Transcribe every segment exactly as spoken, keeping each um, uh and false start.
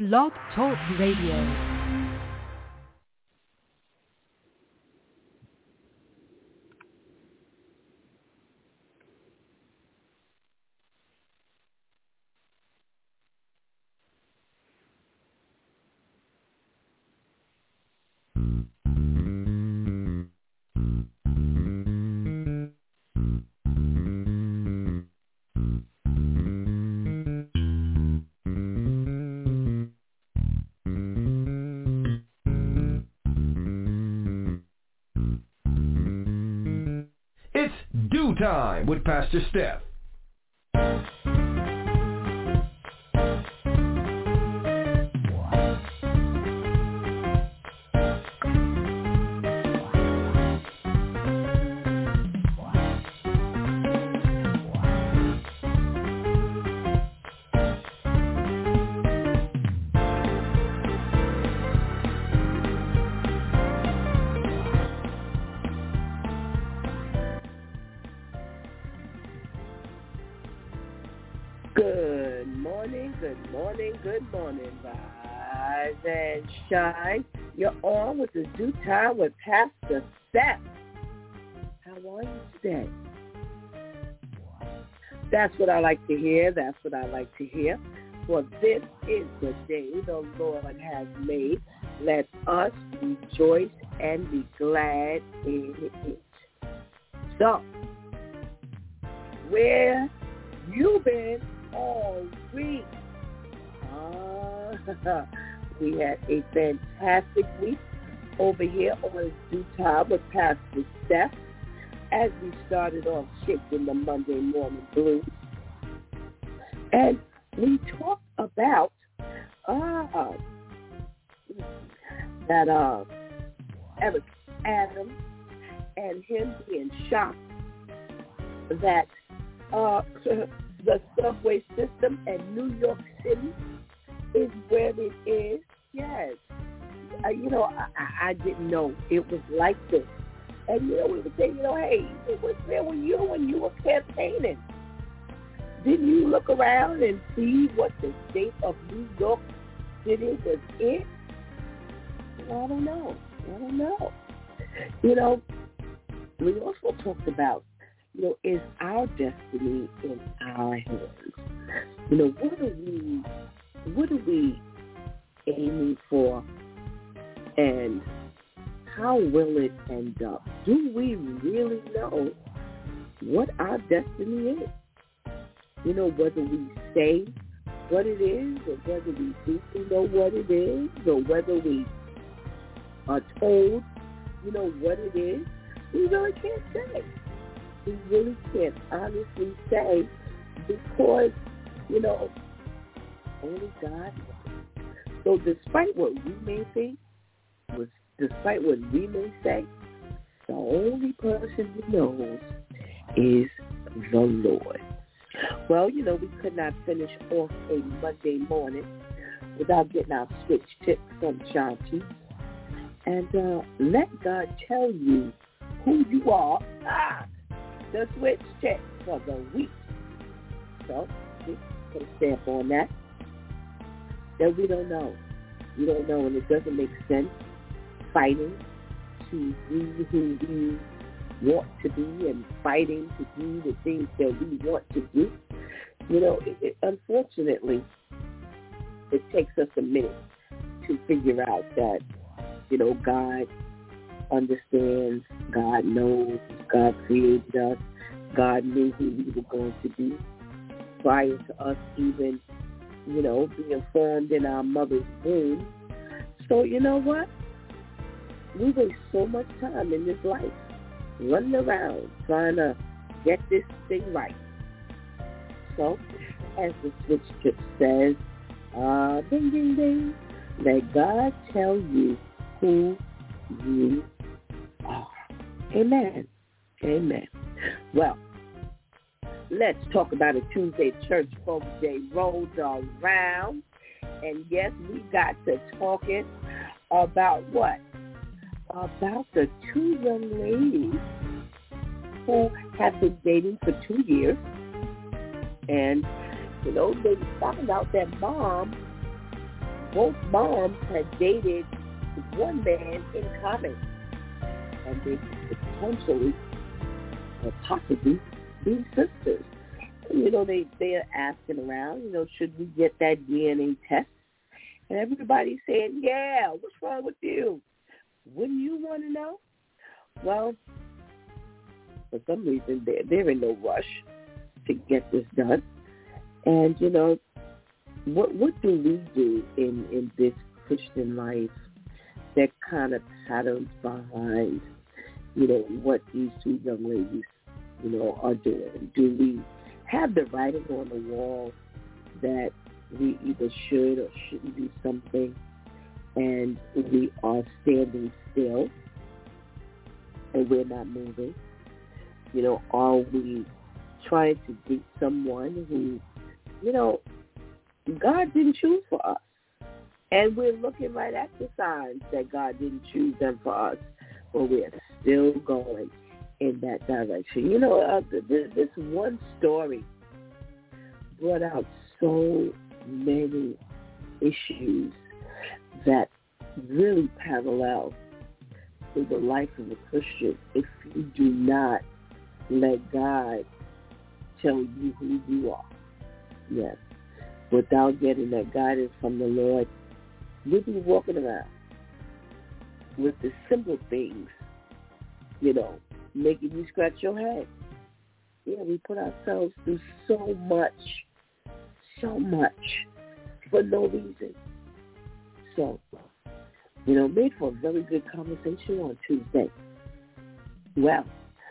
Blog Talk Radio. Time with Pastor Steph. Good morning, rise and shine. You're on with the Due Time with Pastor Steph. How are you today? That's what I like to hear. That's what I like to hear. For this is the day the Lord has made. Let us rejoice and be glad in it. So, where you been all week? Uh, we had a fantastic week over here on Due Time with Pastor Steph as we started off shaking the Monday morning blues. And we talked about uh, that uh, Eric Adams and him being shocked that uh, the subway system in New York City is where it is. Yes. Uh, you know, I, I didn't know it was like this. And, you know, we would say, you know, hey, where, where were you when you were campaigning? Didn't you look around and see what the state of New York City was in? Well, I don't know. I don't know. You know, we also talked about, you know, is our destiny in our hands? You know, what are we What are we aiming for, and how will it end up? Do we really know what our destiny is? You know, whether we say what it is, or whether we think we know what it is, or whether we are told, you know, what it is, we really can't say. We really can't honestly say because, you know, only God knows. So despite what we may think, despite what we may say, the only person who knows is the Lord. Well, you know, we could not finish off a Monday morning without getting our switch tip from Shanti. And uh, let God tell you who you are. Ah, the switch tip for the week. So, we put a stamp on that. That we don't know. We don't know, and it doesn't make sense fighting to be who we want to be and fighting to do the things that we want to do. You know, it, it, unfortunately, it takes us a minute to figure out that, you know, God understands, God knows, God created us, God knew who we were going to be prior to us even, you know, being formed in our mother's womb. So, you know what? We waste so much time in this life running around trying to get this thing right. So, as the switch tip says, uh, ding, ding, ding, let God tell you who you are. Amen. Amen. Well, let's talk about a Tuesday church folk day rolls around. And yes, we got to talking about what? About the two young ladies who have been dating for two years. And, you know, they found out that mom both moms had dated one man in common, and they could potentially or possibly be sisters. You know, they, they're asking around, you know, should we get that D N A test? And everybody's saying, yeah, what's wrong with you? Wouldn't you want to know? Well, for some reason, they're, they're in no rush to get this done. And, you know, what what do we do in, in this Christian life that kind of patterns behind, you know, what these two young ladies, you know, are doing? Do we have the writing on the wall that we either should or shouldn't do something, and we are standing still and we're not moving? You know, are we trying to date someone who, you know, God didn't choose for us? And we're looking right at the signs that God didn't choose them for us, but we're still going in that direction. You know, uh, this, this one story brought out so many issues that really parallel to the life of a Christian if you do not let God tell you who you are. Yes. Without getting that guidance from the Lord, we'll be walking around with the simple things, you know, making you scratch your head. Yeah, we put ourselves through so much, so much for no reason. So, you know, made for a very good conversation on Tuesday. Well,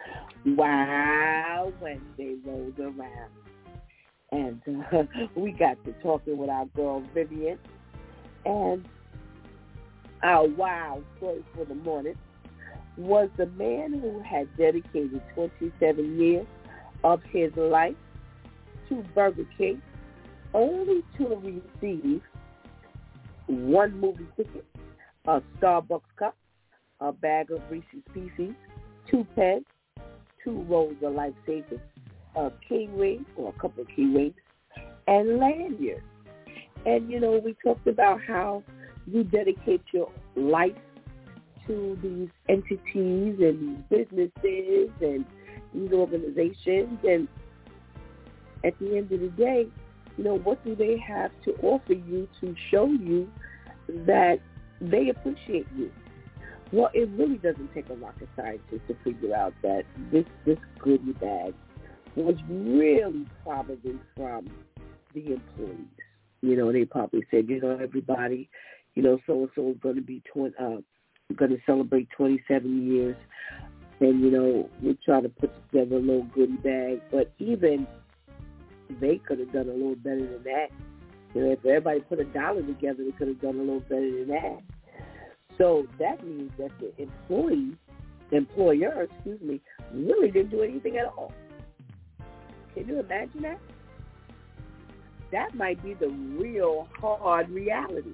wow, Wednesday rolled around. And uh, we got to talking with our girl Vivian. And our wow story for the morning was the man who had dedicated twenty-seven years of his life to Burger King only to receive one movie ticket, a Starbucks cup, a bag of Reese's Pieces, two pens, two rolls of Life Savings, a king ring or a couple of key rings, and lanyards. And, you know, we talked about how you dedicate your life to these entities and these businesses and these organizations. And at the end of the day, you know, what do they have to offer you to show you that they appreciate you? Well, it really doesn't take a rocket scientist to figure out that this, this goodie bag was really probably from the employees. You know, they probably said, you know, everybody, you know, so-and-so is going to be tw- uh, going to celebrate twenty-seven years, and, you know, we try to put together a little goodie bag, but even they could have done a little better than that. You know, if everybody put a dollar together, they could have done a little better than that. So that means that the employee, the employer, excuse me, really didn't do anything at all. Can you imagine that? That might be the real hard reality.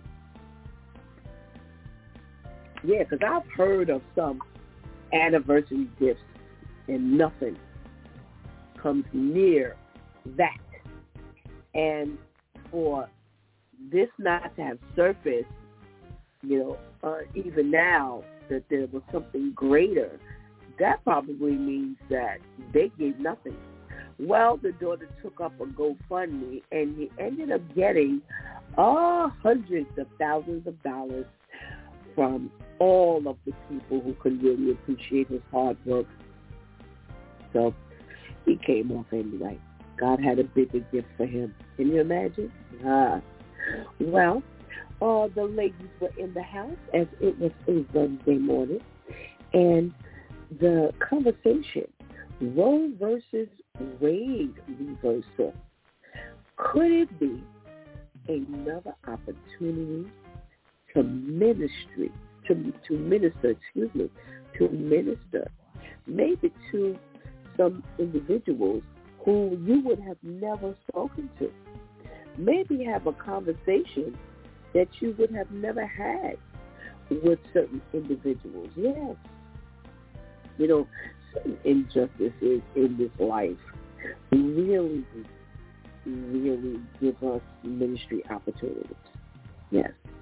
Yeah, because I've heard of some anniversary gifts, and nothing comes near that. And for this not to have surfaced, you know, uh, even now that there was something greater, that probably means that they gave nothing. Well, the daughter took up a GoFundMe, and he ended up getting uh, hundreds of thousands of dollars from all of the people who could really appreciate his hard work. So he came off anyway. God had a bigger gift for him. Can you imagine? Ah. Well, uh, the ladies were in the house as it was a Wednesday morning, and the conversation, Roe versus Wade reversal. Could it be another opportunity to ministry, to to minister, excuse me, to minister, maybe to some individuals who you would have never spoken to? Maybe have a conversation that you would have never had with certain individuals. Yes. You know, certain injustices in this life really, really give us ministry opportunities. Yes.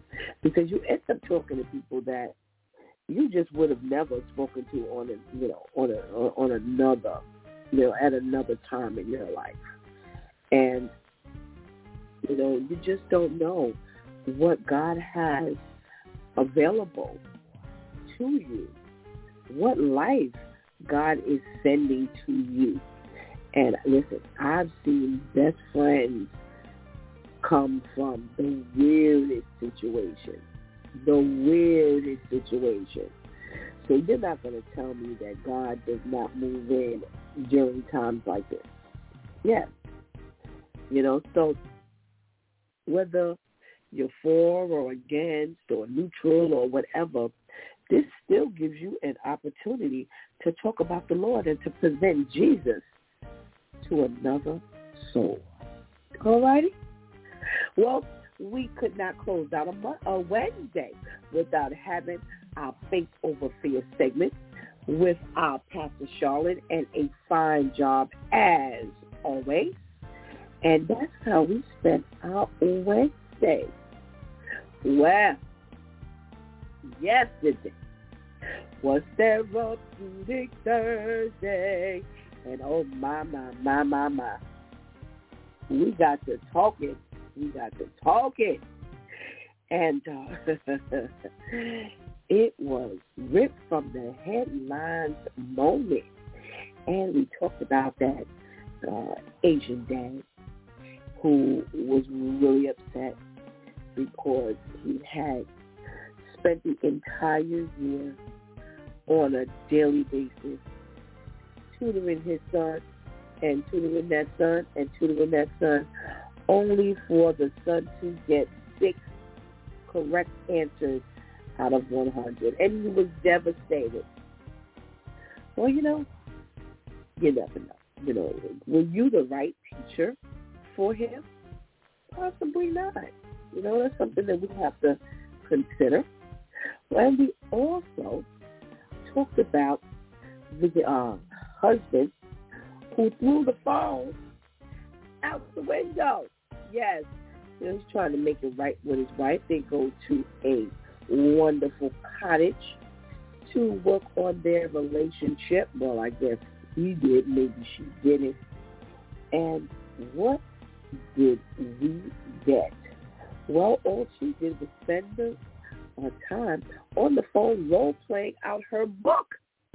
because you end up talking to people that you just would have never spoken to on a, you know, on a, on another, you know, at another time in your life. And, you know, you just don't know what God has available to you, what life God is sending to you. And listen, I've seen best friends come from the weirdest situation, the weirdest situation. So you're not going to tell me that God does not move in during times like this. Yes. You know, so whether you're for or against or neutral or whatever, this still gives you an opportunity to talk about the Lord and to present Jesus to another soul. All righty? Well, we could not close out a, mo- a Wednesday without having our Faith Over Fear segment with our Pastor Charlotte, and a fine job as always. And that's how we spent our Wednesday. Well, yesterday was Therapeutic Thursday. And oh, my, my, my, my, my. We got to talking. We got to talking. And uh, it was ripped from the headlines moment. And we talked about that uh, Asian dad who was really upset because he had spent the entire year on a daily basis tutoring his son and tutoring that son and tutoring that son, only for the son to get six correct answers out of one hundred. And he was devastated. Well, you know, you never know. You know, were you the right teacher for him? Possibly not. You know, that's something that we have to consider. And we also talked about the uh, husband who threw the phone out the window. Yes, you know, he's trying to make it right with his wife. They go to a wonderful cottage to work on their relationship. Well, I guess he did. Maybe she didn't. And what did we get? Well, all she did was spend the uh, time on the phone role-playing out her book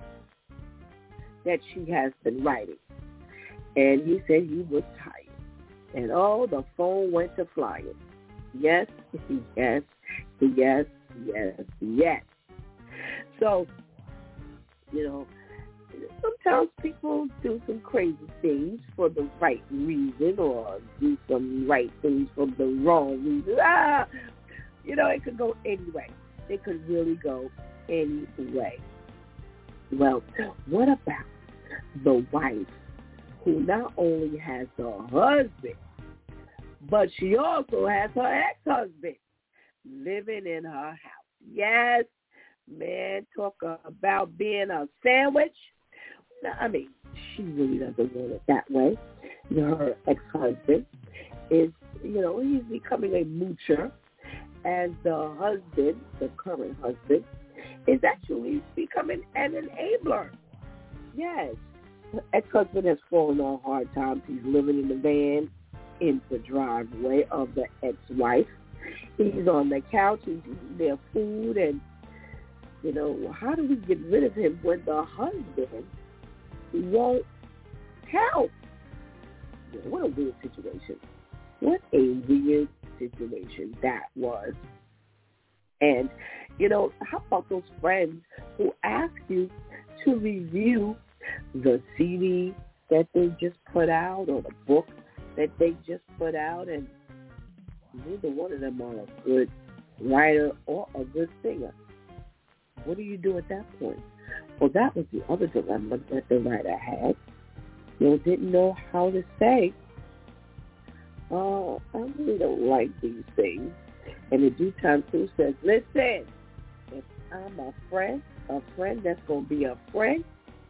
that she has been writing. And he said he was tired. And oh, the phone went to flying. Yes, yes, yes, yes, yes. So, you know, sometimes people do some crazy things for the right reason or do some right things for the wrong reason. Ah, you know, it could go any way. It could really go any way. Well, what about the wife who not only has the husband, but she also has her ex-husband living in her house? Yes, man, talk about being a sandwich. No, I mean, she really doesn't want it that way. You know, her ex-husband is, you know, he's becoming a moocher, and the husband, the current husband, is actually becoming an enabler. Yes. Her ex-husband has fallen on hard times. He's living in the van in the driveway of the ex-wife. He's on the couch. He's eating their food. And, you know, how do we get rid of him when the husband won't help? What a weird situation. What a weird situation that was. And, you know, how about those friends who ask you to review the C D that they just put out or the book that they just put out, and neither one of them are a good writer or a good singer? What do you do at that point? Well, that was the other dilemma that the writer had. You know, didn't know how to say, oh, I really don't like these things. And in due time, Sue says, listen, if I'm a friend, a friend that's going to be a friend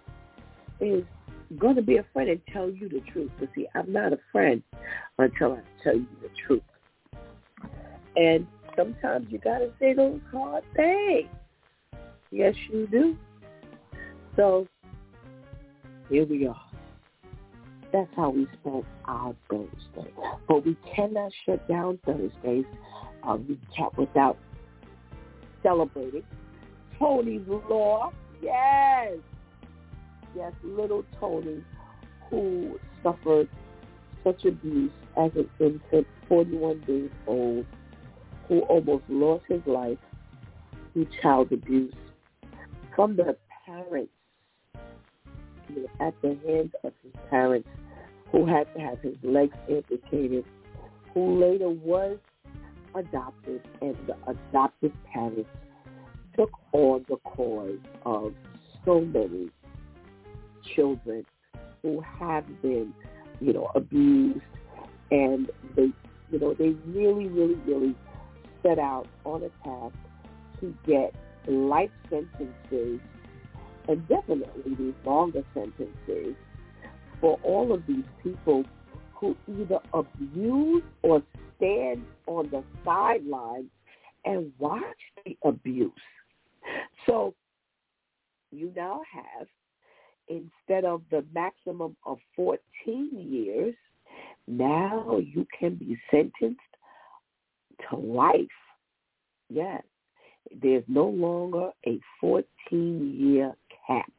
is going to be a friend and tell you the truth. But see, I'm not a friend until I tell you the truth. And sometimes you got to say those hard things. Yes, you do. So, here we are. That's how we spent our Thursday. But we cannot shut down Thursdays uh, recap without celebrating Tony's Law. Yes. Yes, little Tony, who suffered such abuse as an infant, forty-one days old, who almost lost his life through child abuse from the parents, you know, at the hands of his parents, who had to have his legs amputated, who later was adopted, and the adopted parents took on the cause of so many children who have been, you know, abused, and they, you know, they really, really, really set out on a task to get life sentences, and definitely these longer sentences, for all of these people who either abuse or stand on the sidelines and watch the abuse. So you now have, instead of the maximum of fourteen years, now you can be sentenced to life. Yes. There's no longer a fourteen-year cap.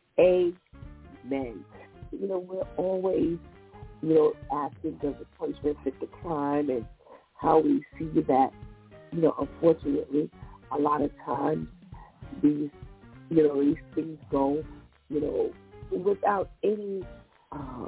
Amen. You know, we're always, you know, asking does the punishment fit the crime, and how we see that, you know, unfortunately, a lot of times these, you know, these things go, you know, without any uh,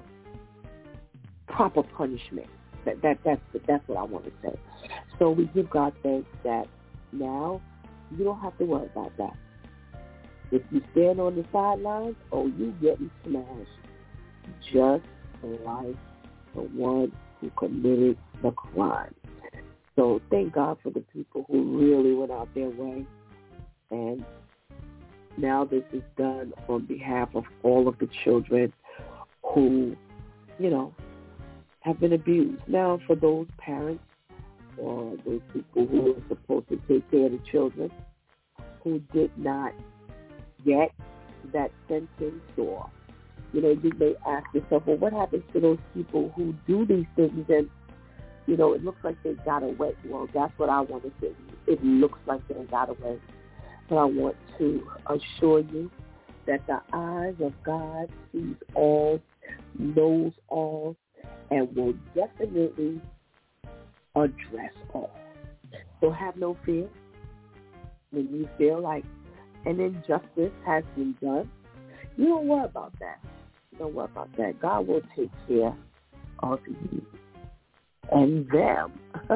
proper punishment. That that that's that's what I want to say. So we give God thanks that now you don't have to worry about that. If you stand on the sidelines, oh, you getting smashed, just like the one who committed the crime. So thank God for the people who really went out their way, and now this is done on behalf of all of the children who, you know, have been abused. Now, for those parents or those people who are supposed to take care of the children who did not get that sentence, or, you know, you may ask yourself, well, what happens to those people who do these things and, you know, it looks like they got away? Well, that's what I want to say. It looks like they got away. But I want to assure you that the eyes of God sees all, knows all, and will definitely address all. So have no fear when you feel like an injustice has been done. You don't worry about that. You don't worry about that. God will take care of you and them.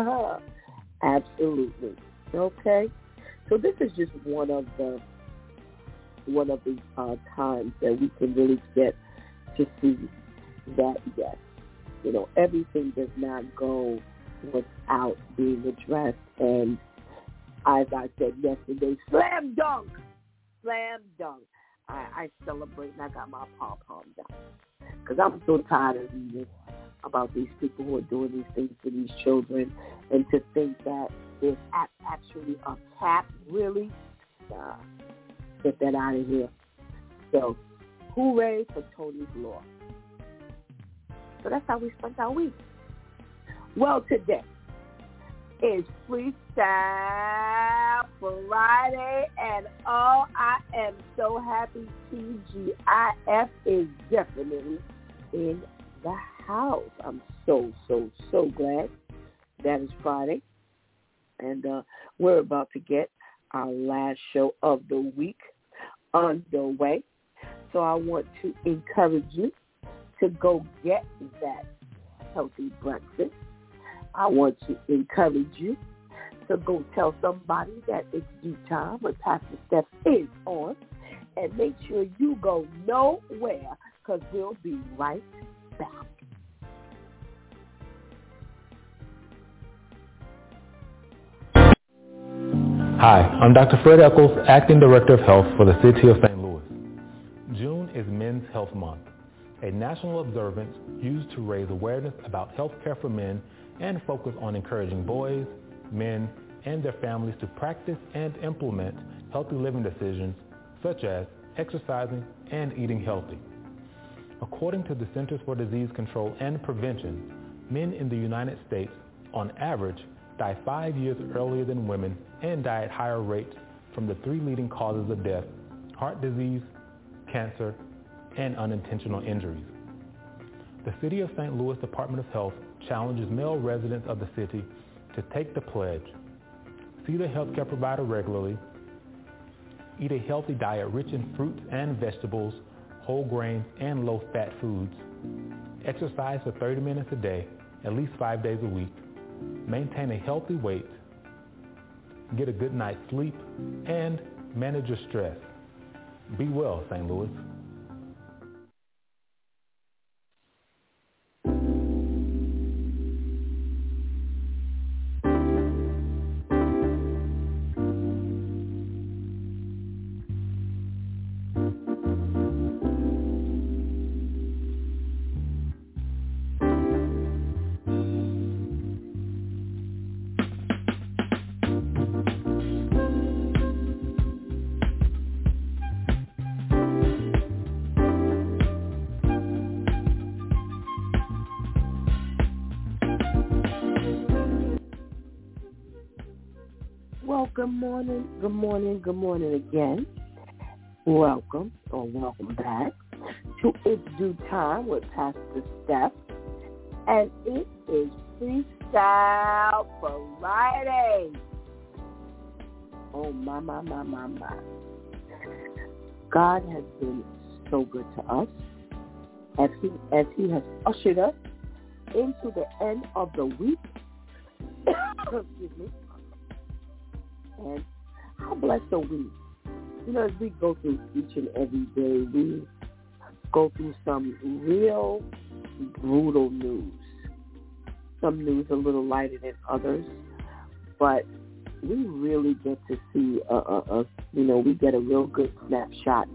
Absolutely. Okay? So this is just one of the one of the uh, times that we can really get to see that, yes, you know, everything does not go without being addressed. And as I said yesterday, slam dunk, slam dunk. I, I celebrate, and I got my pom-poms out because I'm so tired of reading about these people who are doing these things to these children, and to think that there's actually a cap, really? Nah, get that out of here. So, hooray for Tony's Law. So that's how we spent our week. Well, today is Freestyle Friday, and oh, I am so happy T G I F is definitely in the house. I'm so, so, so glad that is Friday. And uh, we're about to get our last show of the week underway. So I want to encourage you to go get that healthy breakfast. I want to encourage you to go tell somebody that it's due time when Pastor Steph is on. And make sure you go nowhere, because we'll be right back. Hi, I'm Doctor Fred Eccles, Acting Director of Health for the City of Saint Louis. June is Men's Health Month, a national observance used to raise awareness about health care for men and focus on encouraging boys, men, and their families to practice and implement healthy living decisions such as exercising and eating healthy. According to the Centers for Disease Control and Prevention, men in the United States, on average, die five years earlier than women and die at higher rates from the three leading causes of death: heart disease, cancer, and unintentional injuries. The City of Saint Louis Department of Health challenges male residents of the city to take the pledge, see their healthcare provider regularly, eat a healthy diet rich in fruits and vegetables, whole grains, and low-fat foods, exercise for thirty minutes a day, at least five days a week, maintain a healthy weight, get a good night's sleep, and manage your stress. Be well, Saint Louis. Good morning, good morning, good morning again. Welcome or welcome back to It's Due Time with Pastor Steph. And it is Freestyle Friday. Oh, my, my, my, my, my. God has been so good to us as he, as he has ushered us into the end of the week. Excuse me. And how blessed are we? You know, as we go through each and every day, we go through some real brutal news. Some news a little lighter than others, but we really get to see, a, a, a, you know, we get a real good snapshot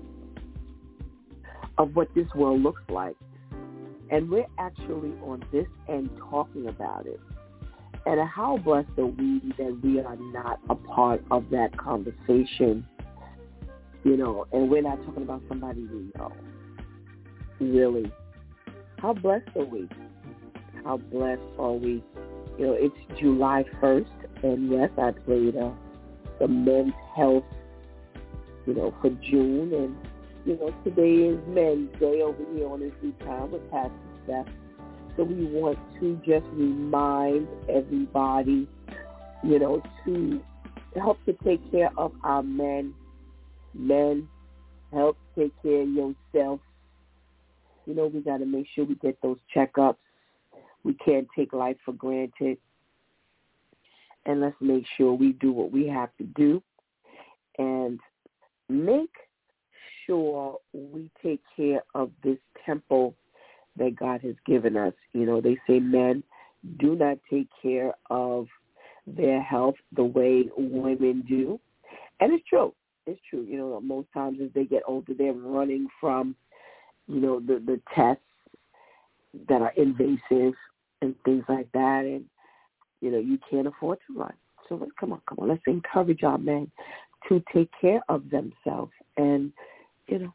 of what this world looks like. And we're actually on this end talking about it. And how blessed are we that we are not a part of that conversation, you know, and we're not talking about somebody we know. Really. How blessed are we? How blessed are we? You know, it's July first, and yes, I played uh, the Men's Health, you know, for June, and, you know, today is Men's Day over here on this Due Time with Pastor Steph. So we want to just remind everybody, you know, to help to take care of our men. Men, help take care of yourself. You know, we got to make sure we get those checkups. We can't take life for granted. And let's make sure we do what we have to do. And make sure we take care of this temple that God has given us. You know, they say men do not take care of their health the way women do. And it's true. It's true. You know, most times as they get older, they're running from, you know, the, the tests that are invasive and things like that. And, you know, you can't afford to run. So let's, come on, come on. Let's encourage our men to take care of themselves. And, you know,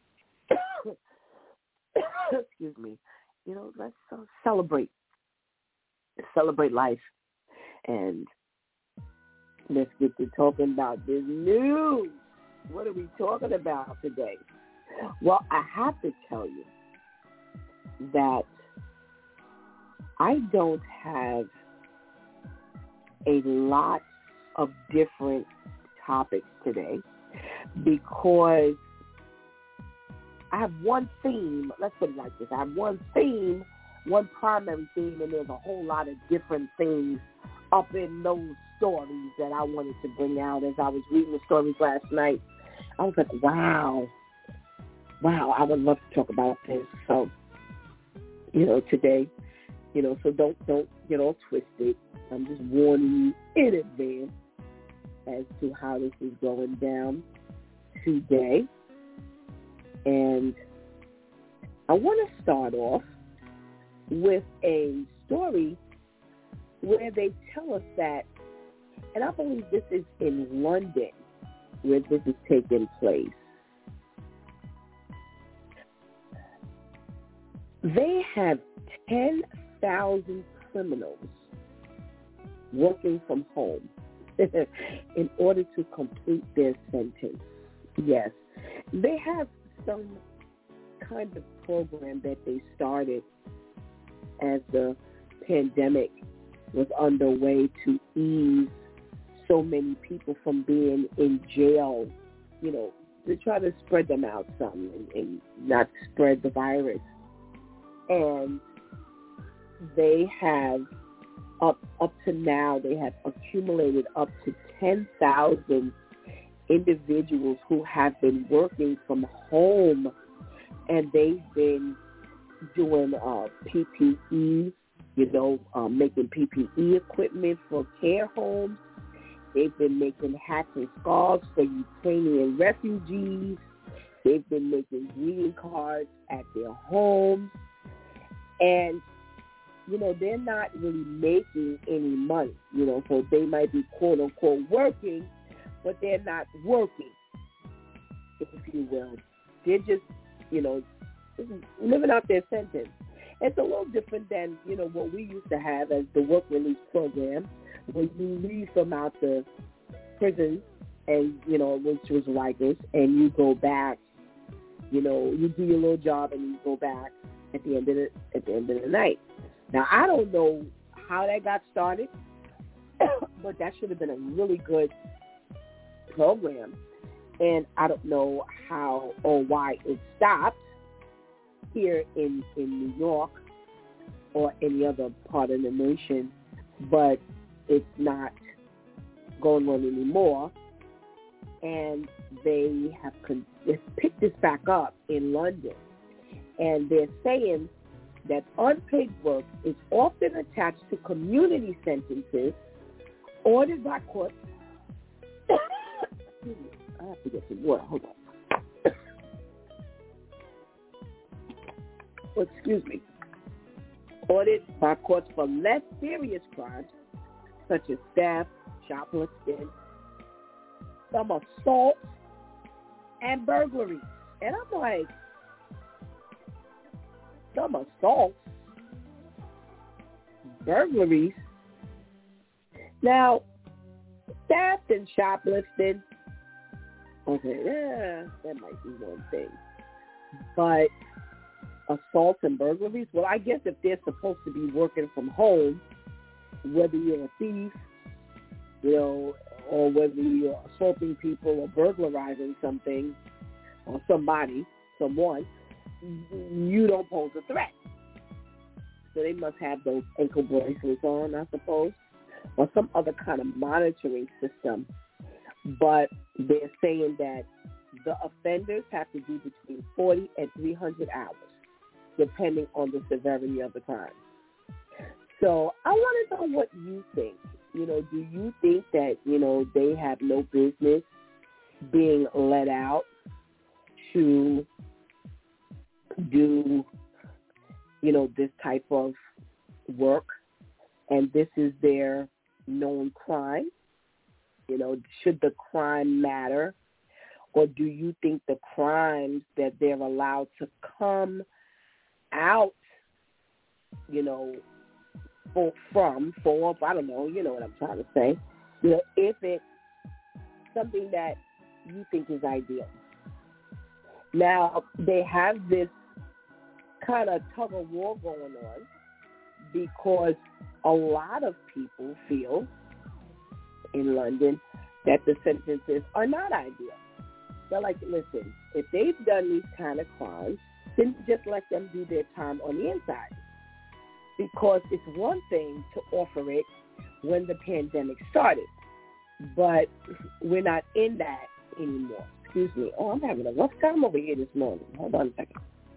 excuse me, you know, let's uh, celebrate, celebrate life. And let's get to talking about this news. What are we talking about today? Well, I have to tell you that I don't have a lot of different topics today because I have one theme. Let's put it like this. I have one theme, one primary theme, and there's a whole lot of different things up in those stories that I wanted to bring out. As I was reading the stories last night, I was like, wow, wow, I would love to talk about this. So, you know, today, you know, so don't, don't, you know, twist it. I'm just warning you in advance as to how this is going down today. And I want to start off with a story where they tell us that and I believe this is in London where this is taking place. They have ten thousand criminals working from home in order to complete their sentence. Yes. They have some kind of program that they started as the pandemic was underway to ease so many people from being in jail, you know, to try to spread them out some and, and not spread the virus. And they have, up up to now, they have accumulated up to ten thousand individuals who have been working from home, and they've been doing uh, P P E, you know, uh, making P P E equipment for care homes. They've been making hats and scarves for Ukrainian refugees. They've been making greeting cards at their homes. And, you know, they're not really making any money, you know, so they might be quote-unquote working, but they're not working, if you will. They're just, you know, living out their sentence. It's a little different than, you know, what we used to have as the work release program, when you leave from out the prison and, you know, which was Rikers, and you go back, you know, you do your little job and you go back at the end of the, at the end of the night. Now, I don't know how that got started, but that should have been a really good program. And I don't know how or why it stopped here in, in New York or any other part of the nation, but it's not going on anymore. And they have con- picked this back up in London. And they're saying that unpaid work is often attached to community sentences ordered by courts. Excuse me. I have to get some water. Hold on. Oh, excuse me. Ordered by courts for less serious crimes such as theft, shoplifting, some assaults, and burglary. And I'm like, some assaults, burglaries. Now, theft and shoplifting, okay, yeah, that might be one thing. But assaults and burglaries, well, I guess if they're supposed to be working from home, whether you're a thief, you know, or whether you're assaulting people or burglarizing something or somebody, someone, you don't pose a threat. So they must have those ankle bracelets on, I suppose, or some other kind of monitoring system. But they're saying that the offenders have to do between forty and three hundred hours, depending on the severity of the crime. So I want to know what you think. You know, do you think that, you know, they have no business being let out to do, you know, this type of work, and this is their known crime? You know, should the crime matter? Or do you think the crimes that they're allowed to come out, you know, for, from, for, I don't know, you know what I'm trying to say, you know, if it's something that you think is ideal? Now, they have this kind of tug of war going on because a lot of people feel in London that the sentences are not ideal. They're like, listen, if they've done these kind of crimes, then just let them do their time on the inside. Because it's one thing to offer it when the pandemic started, but we're not in that anymore. Excuse me. Oh, I'm having a rough time over here this morning. Hold on a second.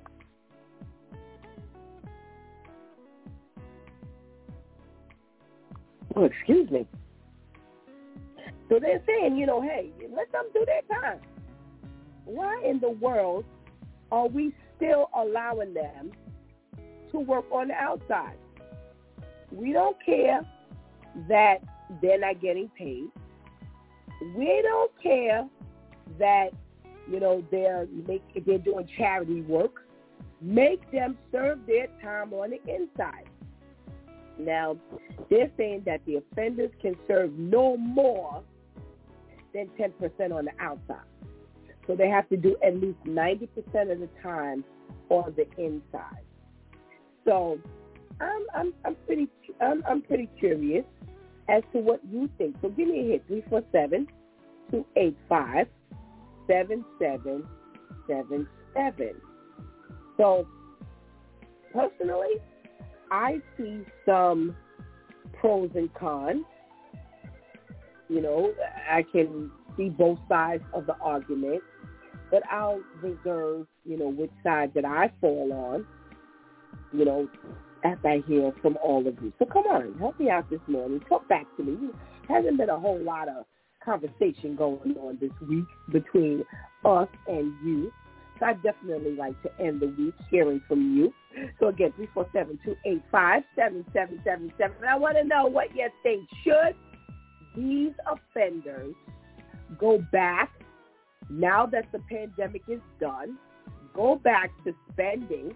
Oh, excuse me. So they're saying, you know, hey, let them do their time. Why in the world are we still allowing them to work on the outside? We don't care that they're not getting paid. We don't care that, you know, they're make, they're doing charity work. Make them serve their time on the inside. Now, they're saying that the offenders can serve no more than ten percent on the outside. So they have to do at least ninety percent of the time on the inside. So I'm I'm I'm pretty I'm I'm pretty curious as to what you think. So give me a hit, three four seven, two eight five, seven seven seven seven. So personally, I see some pros and cons. You know, I can see both sides of the argument, but I'll reserve, you know, which side that I fall on, you know, after I hear from all of you. So come on, help me out this morning. Talk back to me. There hasn't been a whole lot of conversation going on this week between us and you. So I'd definitely like to end the week hearing from you. So again, three four seven, two eight five, seven seven seven seven. I want to know what you think. Should these offenders go back, now that the pandemic is done, go back to spending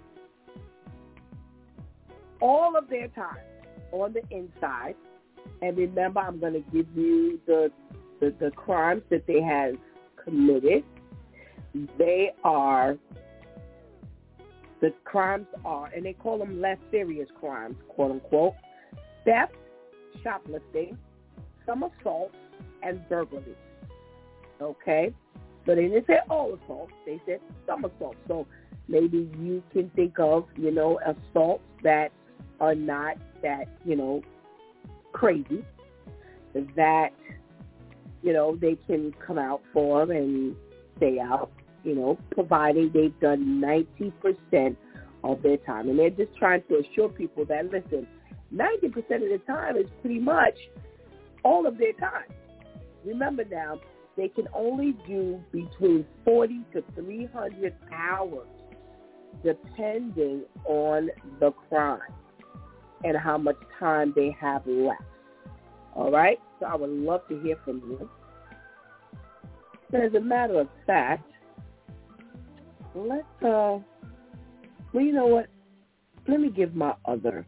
all of their time on the inside? And remember, I'm going to give you the, the, the crimes that they have committed. They are, the crimes are, and they call them less serious crimes, quote unquote, theft, shoplifting, some assault, and burglary. Okay? So they didn't say all assaults, they said some assaults. So maybe you can think of, you know, assaults that are not that, you know, crazy, that, you know, they can come out for and stay out, you know, providing they've done ninety percent of their time. And they're just trying to assure people that, listen, ninety percent of the time is pretty much all of their time. Remember now, they can only do between forty to three hundred hours depending on the crime and how much time they have left. All right? So I would love to hear from you. As a matter of fact, let's, uh, well, you know what? Let me give my other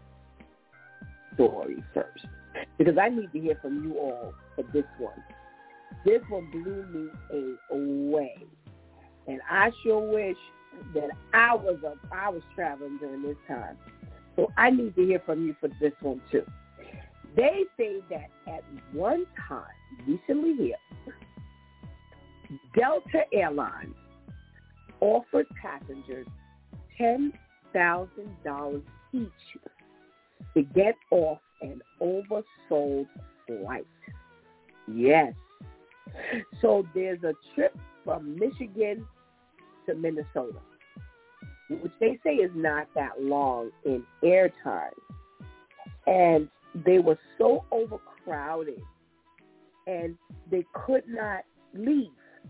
story first, because I need to hear from you all for this one. This one blew me away, and I sure wish that I was up, I was traveling during this time. So I need to hear from you for this one too. They say that at one time, recently here, Delta Airlines offered passengers ten thousand dollars each to get off an oversold flight. Yes. So there's a trip from Michigan to Minnesota, which they say is not that long in airtime. And they were so overcrowded and they could not leave.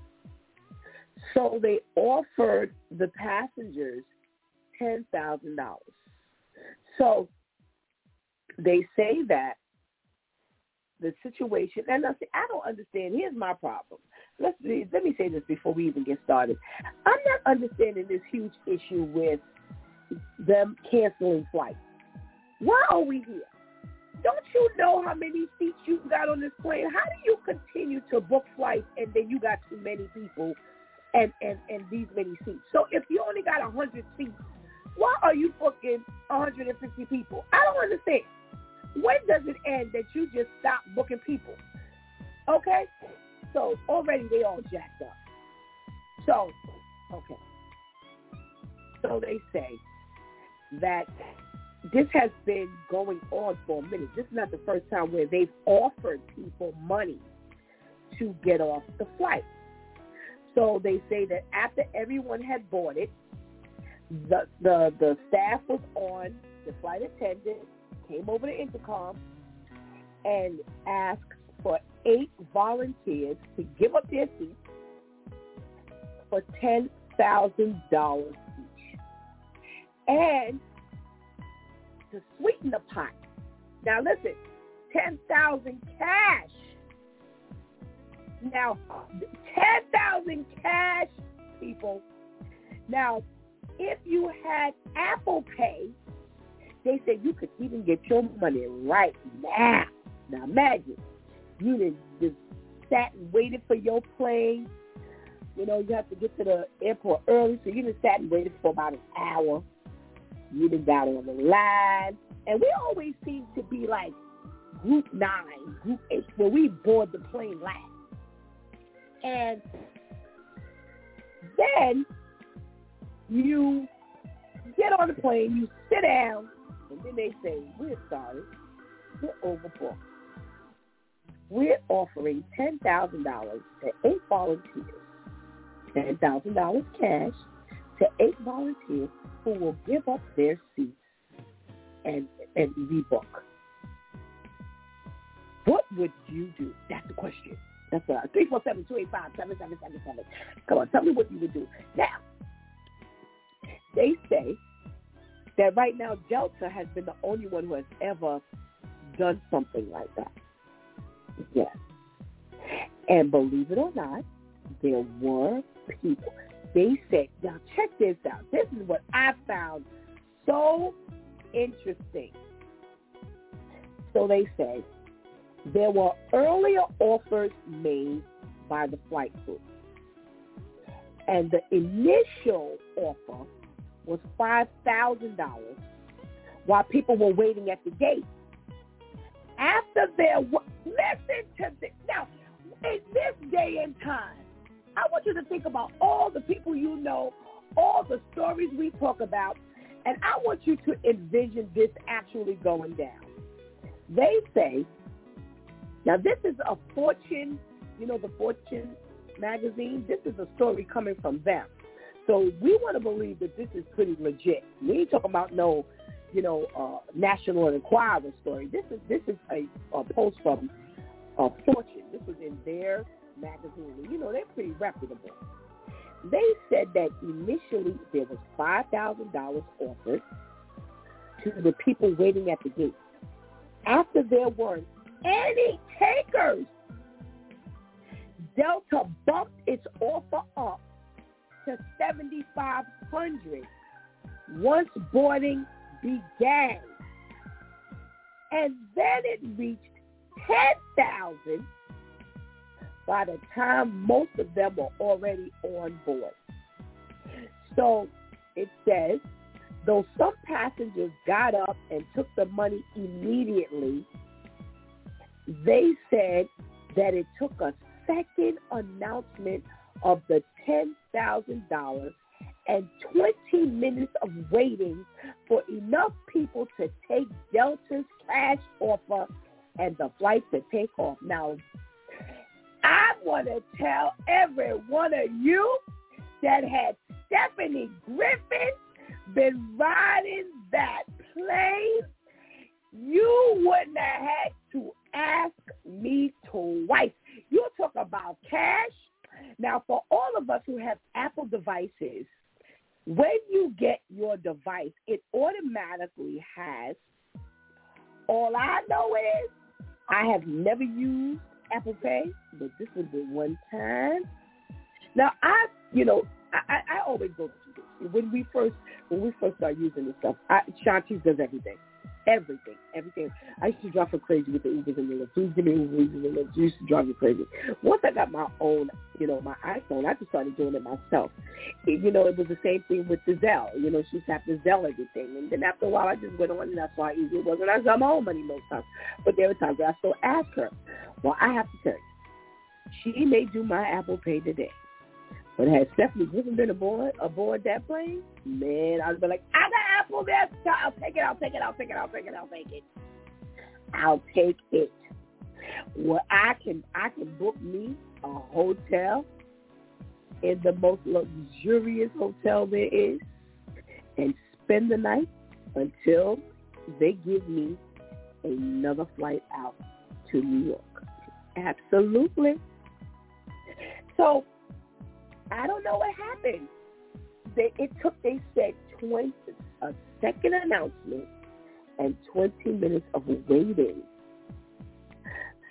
So they offered the passengers ten thousand dollars. So they say that the situation, and I say, I don't understand. Here's my problem. Let's let me say this before we even get started. I'm not understanding this huge issue with them canceling flights. Why are we here? Don't you know how many seats you got on this plane? How do you continue to book flights and then you got too many people and, and, and these many seats? So if you only got one hundred seats, why are you booking one hundred fifty people? I don't understand. When does it end that you just stop booking people? Okay? So already they all jacked up. So, okay. So they say that this has been going on for a minute. This is not the first time where they've offered people money to get off the flight. So they say that after everyone had boarded, the the, the staff was on, the flight attendant came over the intercom and asked for eight volunteers to give up their seats for ten thousand dollars each. And to sweeten the pot. Now listen, ten thousand cash. Now, ten thousand cash, people. Now, if you had Apple Pay, they said you could even get your money right now. Now, imagine you just, just sat and waited for your plane. You know, you have to get to the airport early, so you just sat and waited for about an hour. You just got on the line. And we always seem to be like group nine, group eight, where we board the plane last. And then you get on the plane, you sit down, and then they say, we're sorry, we're overbooked. We're offering ten thousand dollars to eight volunteers, ten thousand dollars cash to eight volunteers who will give up their seats and, and rebook. What would you do? That's the question. That's uh, three four seven, two eight five, seven seven seven seven. Come on, tell me what you would do. Now, they say that right now Delta has been the only one who has ever done something like that. Yes. And believe it or not, there were people. They said, now check this out. This is what I found so interesting. So they say there were earlier offers made by the flight crew. And the initial offer was five thousand dollars while people were waiting at the gate. After their, listen to this. Now, in this day and time, I want you to think about all the people you know, all the stories we talk about, and I want you to envision this actually going down. They say, now this is a Fortune, you know the Fortune magazine? This is a story coming from them. So we want to believe that this is pretty legit. We ain't talking about no, you know, uh, National Enquirer story. This is this is a, a post from uh, Fortune. This was in their magazine. And, you know, they're pretty reputable. They said that initially there was five thousand dollars offered to the people waiting at the gate. After there weren't any takers, Delta bumped its offer up to seventy-five hundred dollars once boarding began. And then it reached ten thousand dollars by the time most of them were already on board. So it says, though some passengers got up and took the money immediately, they said that it took a second announcement of the ten thousand dollars and twenty minutes of waiting for enough people to take Delta's cash offer and the flight to take off. Now, I want to tell every one of you that had Stephanie Griffin been riding that plane, you wouldn't have had to ask me twice. You talk about cash. Now, for all of us who have Apple devices, when you get your device, it automatically has, all I know is, I have never used Apple Pay, but this was the one time. Now, I, you know, I, I always go through this. When we first, when we first started using this stuff, I, Shanti does everything. Everything, everything. I used to drive her crazy with the Ubers and the Lyfts. Please give me Ubers and the Lyfts. It used to drive me crazy. Once I got my own, you know, my iPhone, I just started doing it myself. It, you know, it was the same thing with the Zelle. You know, she used to have to Zelle everything. And then after a while, I just went on, and that's why easy it was. And I got my own money most times. But there were times where I still ask her. Well, I have to tell you, she may do my Apple Pay today. But had Stephanie Griffin been aboard, aboard that plane, man, I'd be like, I got Apple there. I'll take it, I'll take it, I'll take it, I'll take it, I'll take it. I'll take it. Well, I can, I can book me a hotel in the most luxurious hotel there is and spend the night until they give me another flight out to New York. Absolutely. So, I don't know what happened. They, it took, they said, twenty, a second announcement and twenty minutes of waiting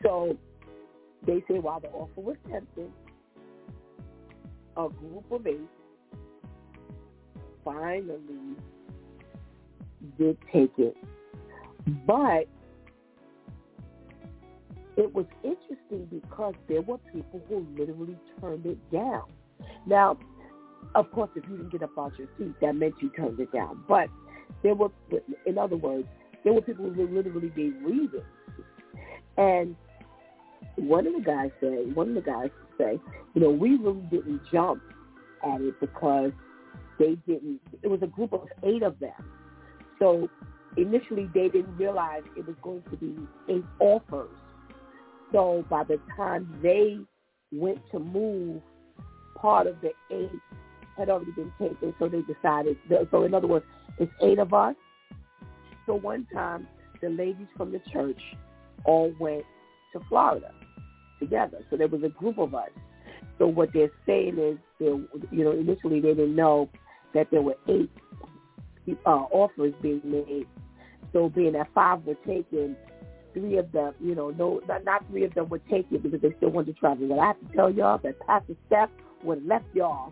So they say while the offer was tempting, a group of eight finally did take it. But it was interesting because there were people who literally turned it down. Now, of course, if you didn't get up out your seat, that meant you turned it down. But there were, in other words, there were people who literally gave reasons. And one of the guys said, one of the guys say, you know, we really didn't jump at it because they didn't, it was a group of eight of them. So initially they didn't realize it was going to be eight offers. So by the time they went to move, part of the eight had already been taken, so they decided, so in other words, it's eight of us. So one time, the ladies from the church all went to Florida together. So there was a group of us. So what they're saying is, you know, initially they didn't know that there were eight uh, offers being made. So being that five were taken, three of them, you know, no, not, not three of them would take it because they still wanted to travel. Well, I have to tell y'all that Pastor Steph would have left y'all.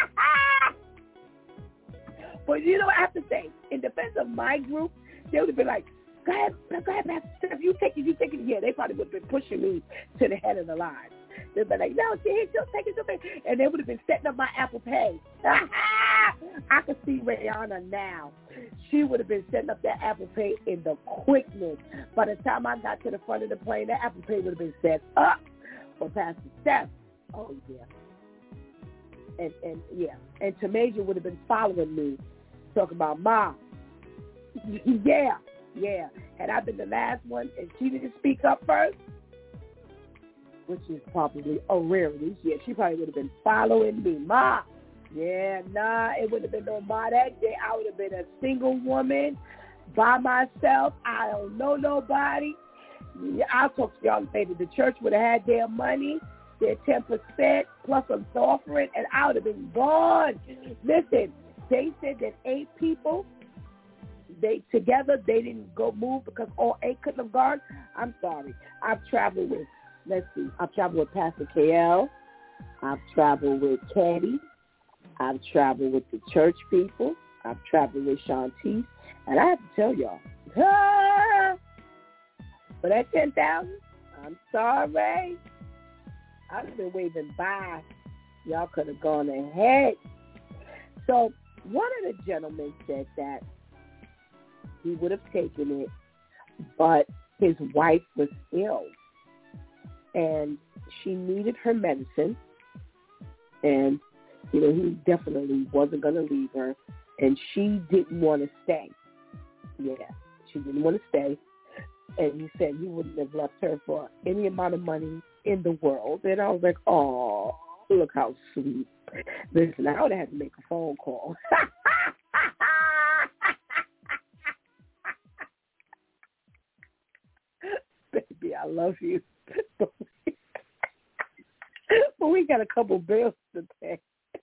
But you know what I have to say? In defense of my group, they would have been like, go ahead, go ahead, Pastor Steph, you take it, you take it. Yeah, they probably would have been pushing me to the head of the line. They'd be like, no, she'll take it, she'll take it. And they would have been setting up my Apple Pay. I could see Rihanna now. She would have been setting up that Apple Pay in the quickness. By the time I got to the front of the plane, that Apple Pay would have been set up for Pastor Steph. Oh, yeah. And, and yeah. And Tamasia would have been following me, talking about Mom. yeah, yeah. Had I been the last one and she didn't speak up first, which is probably a rarity, yeah, she probably would have been following me. Ma, yeah, nah, it would have been no Ma that day. I would have been a single woman by myself. I don't know nobody. I'll talk to y'all later. The church would have had their money, their ten percent plus an offering, and I would have been gone. Listen, they said that eight people, they together, they didn't go move because all eight couldn't have gone. I'm sorry. I've traveled with, let's see, I've traveled with Pastor K L. I've traveled with Caddy. I've traveled with the church people. I've traveled with Shantice. And I have to tell y'all, ah, for that ten thousand, I'm sorry. I've been waving by. Y'all could have gone ahead. So one of the gentlemen said that he would have taken it, but his wife was ill, and she needed her medicine, and, you know, he definitely wasn't going to leave her, and she didn't want to stay. Yeah, she didn't want to stay, and he said he wouldn't have left her for any amount of money in the world, and I was like, oh, look how sweet. Listen, I would have had to make a phone call. Baby, I love you. But we got a couple bills to pay.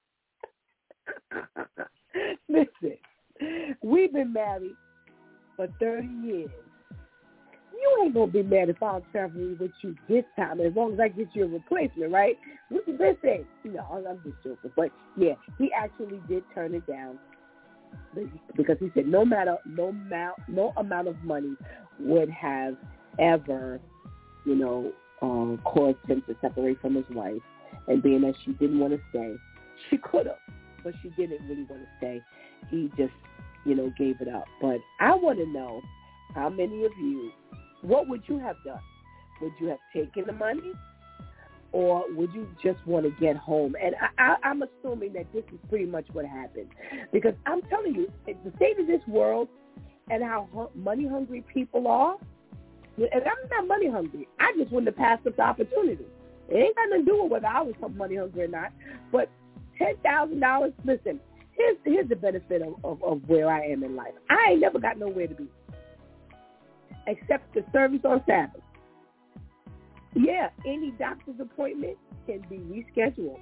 Listen, we've been married for thirty years. You ain't going to be mad if I'm traveling with you this time, as long as I get you a replacement, right? Listen, no, I'm just joking. But, yeah, he actually did turn it down because he said no matter, no amount, no amount of money would have ever, you know, um, caused him to separate from his wife. And being that she didn't want to stay, she could have, but she didn't really want to stay. He just, you know, gave it up. But I want to know, how many of you, what would you have done? Would you have taken the money, or would you just want to get home? And I, I, I'm assuming that this is pretty much what happened, because I'm telling you, the state of this world and how money hungry people are, and I'm not money hungry. I just wouldn't have passed up the opportunity. It ain't got nothing to do with whether I was money hungry or not. But ten thousand dollars, listen, here's, here's the benefit of, of, of where I am in life. I ain't never got nowhere to be, except the service on Sabbath. Yeah, any doctor's appointment can be rescheduled.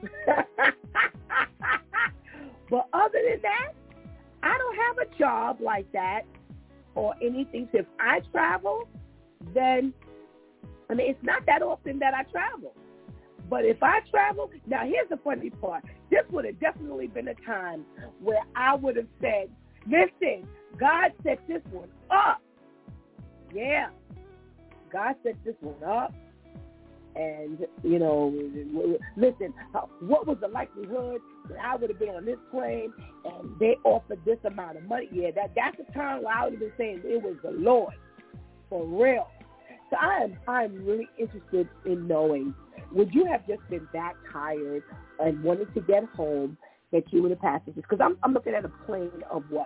But other than that, I don't have a job like that or anything. So if I travel, then I mean, it's not that often that I travel. But if I travel, now here's the funny part. This would have definitely been a time where I would have said, listen, God set this one up. Yeah, God set this one up. And, you know, listen, what was the likelihood that I would have been on this plane and they offered this amount of money? Yeah, that that's the time where I would have been saying it was the Lord, for real. So I am I'm really interested in knowing, would you have just been that tired and wanted to get home that you would have passed this? Because I'm, I'm looking at a plane of what,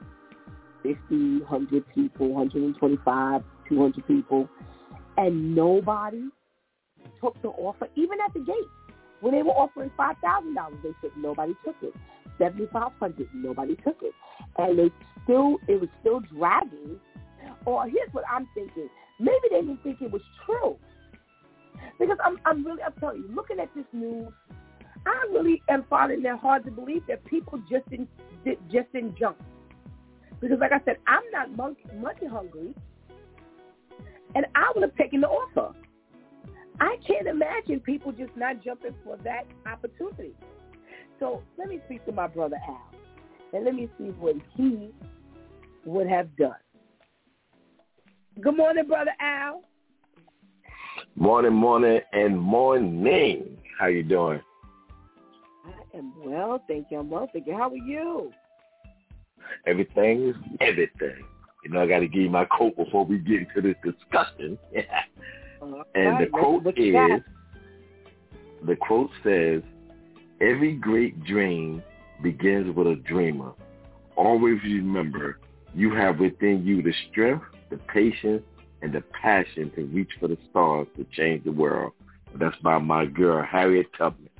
fifty, one hundred people, one hundred twenty-five, two hundred people, and nobody took the offer, even at the gate. When they were offering five thousand dollars, they said nobody took it. seventy-five hundred dollars, nobody took it. And they still, it was still dragging. Or here's what I'm thinking. Maybe they didn't think it was true. Because I'm, I'm really, I'm telling you, looking at this news, I really am finding it hard to believe that people just didn't, just didn't jump. Because like I said, I'm not monkey, money hungry, and I would have taken the offer. I can't imagine people just not jumping for that opportunity. So let me speak to my brother Al, and let me see what he would have done. Good morning, brother Al. Morning, morning, and morning. How you doing? I am well, thank you. I'm well, thank you. How are you? Everything is everything. You know, I got to give you my quote before we get into this discussion. All and right, the quote is, got? the quote says, every great dream begins with a dreamer. Always remember, you have within you the strength, the patience, and the passion to reach for the stars to change the world. That's by my girl, Harriet Tubman.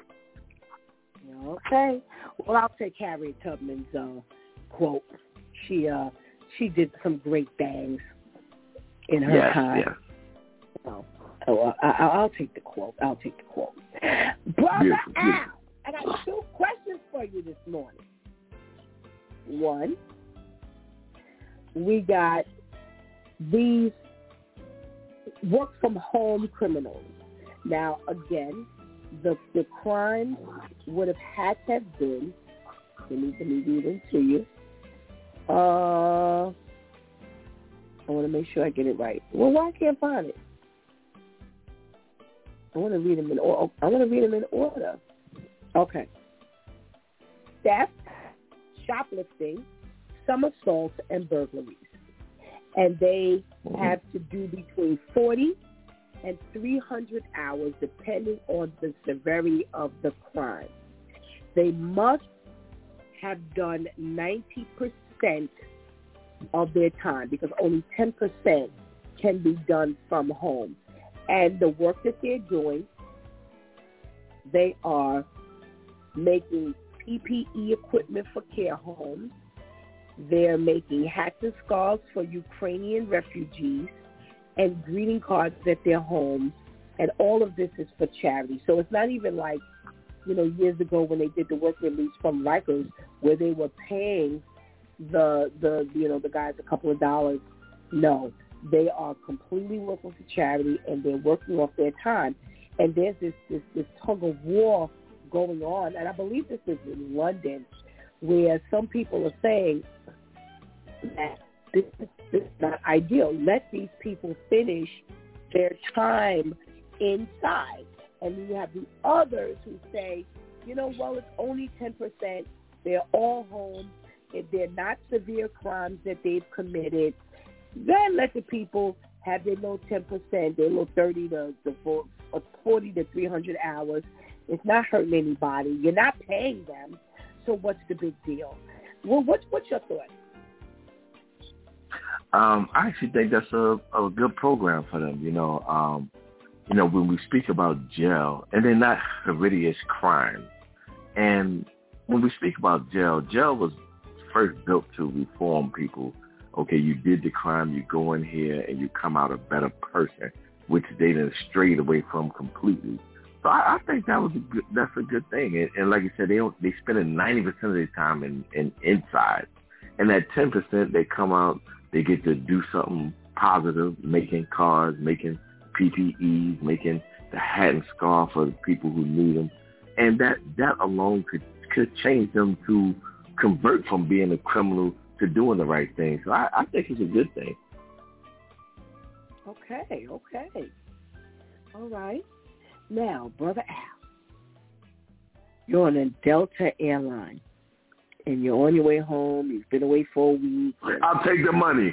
Okay. Well, I'll take Harriet Tubman's uh, quote. She uh, she did some great things in her yes, time. Yes. So, oh, I, I'll take the quote. I'll take the quote. Brother beautiful, Al, beautiful. I got two questions for you this morning. One, we got these work-from-home criminals. Now, again, the the crime would have had to have been, let me, let me read it to you. Uh, I want to make sure I get it right. Well, why can't I find it? I want to read them in order. I want to read them in order. Okay. Theft, shoplifting, some assaults, and burglaries. And they have to do between forty and three hundred hours depending on the severity of the crime. They must have done ninety percent of their time because only ten percent can be done from home. And the work that they're doing, they are making P P E equipment for care homes. They're making hats and scarves for Ukrainian refugees and greeting cards at their homes. And all of this is for charity. So it's not even like, you know, years ago when they did the work release from Rikers where they were paying the, the you know, the guys a couple of dollars. No, they are completely working for charity and they're working off their time. And there's this, this, this tug of war going on. And I believe this is in London where some people are saying that this, this is not ideal. Let these people finish their time inside. And then you have the others who say, you know, well, it's only ten percent. They're all home. If they're not severe crimes that they've committed, then let the people have their little ten percent, their little thirty to, to forty to three hundred hours. It's not hurting anybody. You're not paying them. So what's the big deal? Well, what's, what's your thought? Um, I actually think that's a, a good program for them. You know, um, you know, when we speak about jail, and they're not horrendous crimes. And when we speak about jail, jail was first built to reform people. Okay, you did the crime, you go in here, and you come out a better person, which they done strayed away from completely. So I, I think that was a good, that's a good thing. And, and like I said, they don't, they spend ninety percent of their time in, in inside, and that ten percent they come out, they get to do something positive, making cars, making P P Es, making the hat and scarf for the people who need them. And that, that alone could, could change them to convert from being a criminal to doing the right thing. So I, I think it's a good thing. Okay, okay. All right. Now, Brother Al, you're on a Delta airline, and you're on your way home. You've been away for a week. I'll take the money.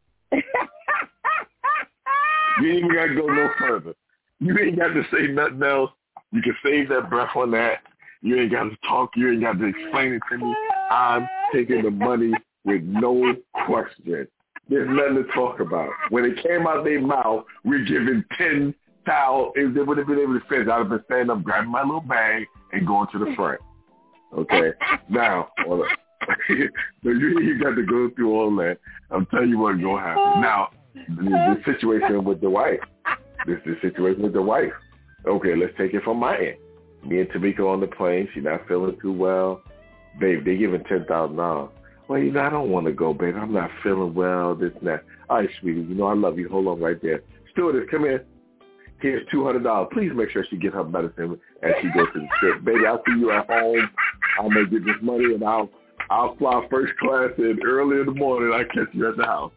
You ain't even got to go no further. You ain't got to say nothing else. You can save that breath on that. You ain't got to talk. You ain't got to explain it to me. I'm taking the money with no question. There's nothing to talk about. When it came out their mouth, we're giving ten thousand. If they would have been able to finish, I'd have been standing up, grabbing my little bag, and going to the front. Okay? Now, hold on. So you, you got to go through all that. I'm telling you what's going to happen. Now, the, the situation with the wife. This is the situation with the wife. Okay, let's take it from my end. Me and Tamika on the plane. She's not feeling too well. Babe, they giving ten thousand dollars. Well, you know, I don't want to go, babe. I'm not feeling well, this and that. All right, sweetie, you know I love you. Hold on right there. Stewardess, come in. Here's two hundred dollars. Please make sure she get her medicine as she goes to the trip. Baby, I'll see you at home. I'm going to get this money, and I'll I'll fly first class in early in the morning. I'll catch you at the house.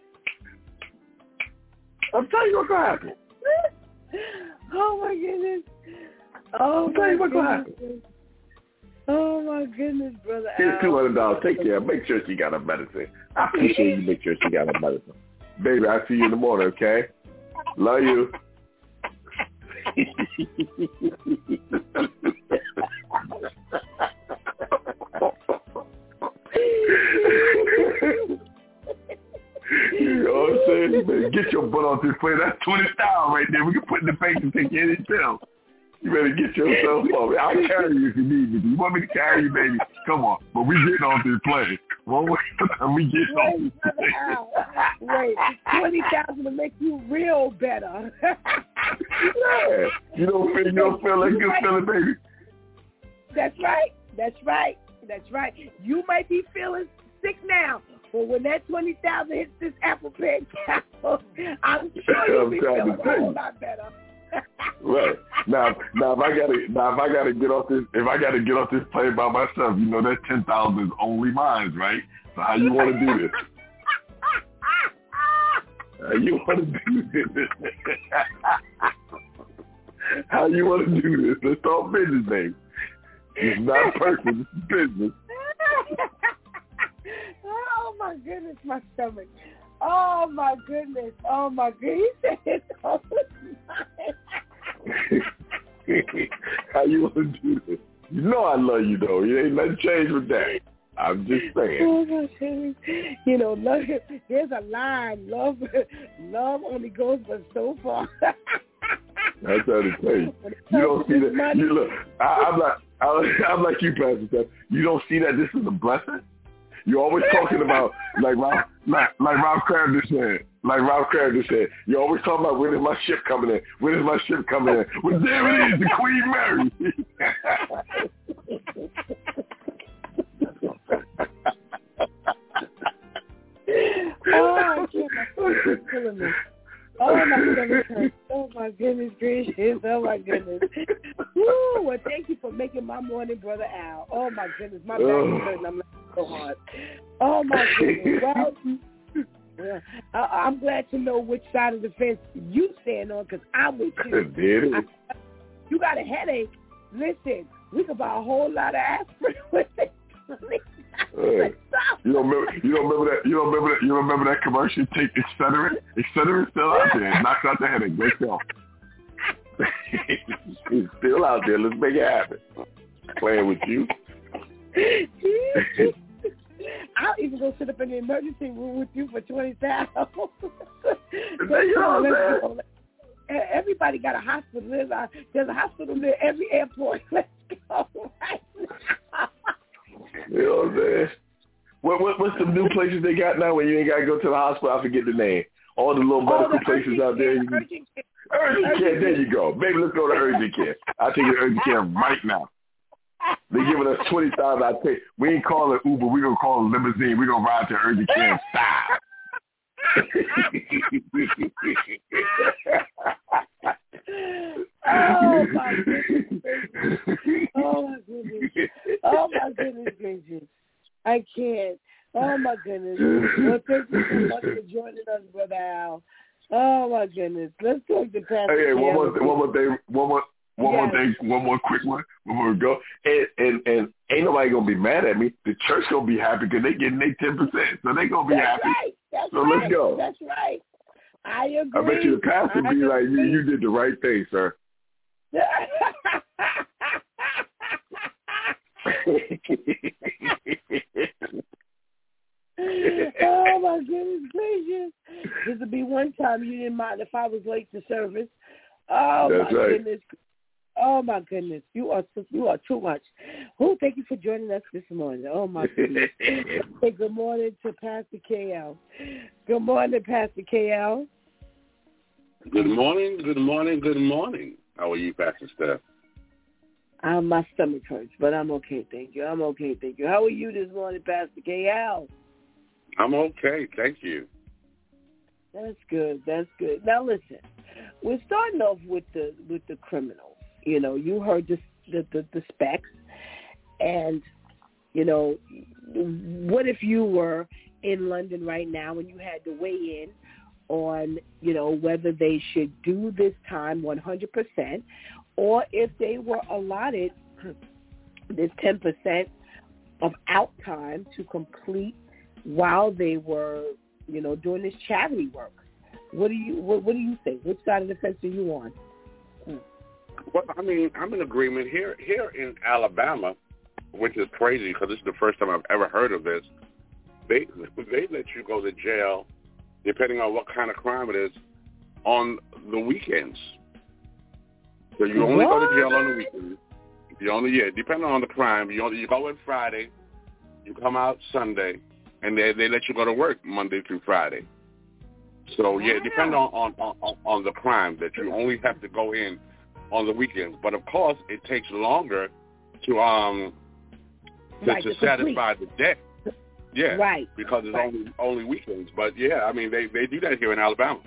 I'm telling you what's going to happen. Oh, my goodness. Oh, I'm telling you what's going to happen. Oh, my goodness, Brother Al. Here's two hundred dollars. Take care. Make sure she got her medicine. I appreciate you make sure she got her medicine. Baby, I'll see you in the morning, okay? Love you. You know what I'm saying? You better get your butt off this plane. That's twenty thousand right there. We can put in the bank and take care of yourself. You better get yourself off. I'll carry you if you need me. You want me to carry you, baby? Come on. But we getting off this plane. One way and we getting off this plane. Wait, twenty thousand to make you real better. Yeah. You don't feel you don't feel like good feeling, baby. That's right. That's right. That's right. You might be feeling sick now, but when that twenty thousand hits this Apple Pay account, I'm sure you'll be feeling a whole lot better. Right. Now now if I gotta now if I gotta get off this if I gotta get off this plane by myself, you know that ten thousand is only mine, right? So how you wanna do this? How you wanna do this? How you wanna do this? Let's talk business, baby. It's not personal, it's business. Oh my goodness, my stomach. Oh my goodness. Oh my goodness. He said it's always mine. How you want to do this? You know I love you, though. You ain't nothing changed with that. I'm just saying. Oh my goodness. You know, love, there's a line. Love, love only goes but so far. I'm trying to tell you. You don't see that. Money. You look. I, I'm like. I'm like you, Pastor Steph. You don't see that this is a blessing. You're always talking about like Ralph, like, like Ralph Crabtree said. Like Ralph Crabtree said. You're always talking about when is my ship coming in? When is my ship coming in? Well, there it is, the Queen Mary. Oh, I can't. It's killing me. Oh my goodness! Oh my goodness gracious! Oh my goodness! Woo! Well, thank you for making my morning, Brother Al. Oh my goodness, my back is hurting. I'm laughing so hard. Oh my goodness! Well, yeah, I, I'm glad to know which side of the fence you stand on because I'm with you. I, you got a headache? Listen, we could buy a whole lot of aspirin with it. Hey, you don't remember? You don't remember that? You don't remember that? You don't remember that commercial? Take Excedrin. Excedrin's still out there. It knocks out the headache. Let's go. It's still out there. Let's make it happen. Playing with you. I'll even go sit up in the emergency room with you for twenty thousand. You know what I'm saying? Everybody got a hospital. There's a, there's a hospital near every airport. Let's go right now. You know what I'm saying? What, what, what's the new places they got now when you ain't got to go to the hospital? I forget the name. All the little medical oh, the places out there. Care, urgent care. Urgent, urgent care. There you go. Baby, let's go to urgent care. I'll take you to urgent care right now. They're giving us twenty thousand dollars. I take. We ain't calling Uber. We're going to call a limousine. We're going to ride to urgent care and stop. Oh my goodness! Oh my goodness! Oh my goodness gracious! I can't. Oh my goodness! Well, thank you so much for joining us, Brother Al. Oh my goodness! Let's talk to Pastor. Hey, hey one more, th- one more thing, one more, one yes. more thing, one more quick one before we go. And, and and ain't nobody gonna be mad at me. The church gonna be happy because they getting their ten percent, so they gonna be That's happy. Right. That's so right. let's go. That's right. I agree. I bet you the pastor I be agree. like, you, you did the right thing, sir. Oh my goodness gracious! This would be one time you didn't mind if I was late to service. Oh That's my right. goodness! Oh my goodness! You are you are too much. Who? Thank you for joining us this morning. Oh my goodness! Hey, good morning to Pastor K L. Good morning, Pastor K L. Good morning. Good morning. Good morning. How are you, Pastor Steph? Um, my stomach hurts, but I'm okay, thank you. I'm okay, thank you. How are you this morning, Pastor K L? I'm okay, thank you. That's good. That's good. Now listen, we're starting off with the with the criminals. You know, you heard the the, the, the specs, and you know, what if you were in London right now and you had to weigh in on, you know, whether they should do this time one hundred percent or if they were allotted this ten percent of out time to complete while they were, you know, doing this charity work. What do you what, what do you think? Which side of the fence are you on? Well, I mean, I'm in agreement here. Here in Alabama, which is crazy because this is the first time I've ever heard of this, they they let you go to jail, depending on what kind of crime it is, on the weekends. So you only what? go to jail on the weekends. You only, yeah, depending on the crime, you only you go in Friday, you come out Sunday, and they they let you go to work Monday through Friday. So yeah, it depends on, on, on, on the crime that you only have to go in on the weekends. But of course, it takes longer to um to, right, to to satisfy the debt. Yeah, right. Because it's right. only only weekends. But yeah, I mean they, they do that here in Alabama.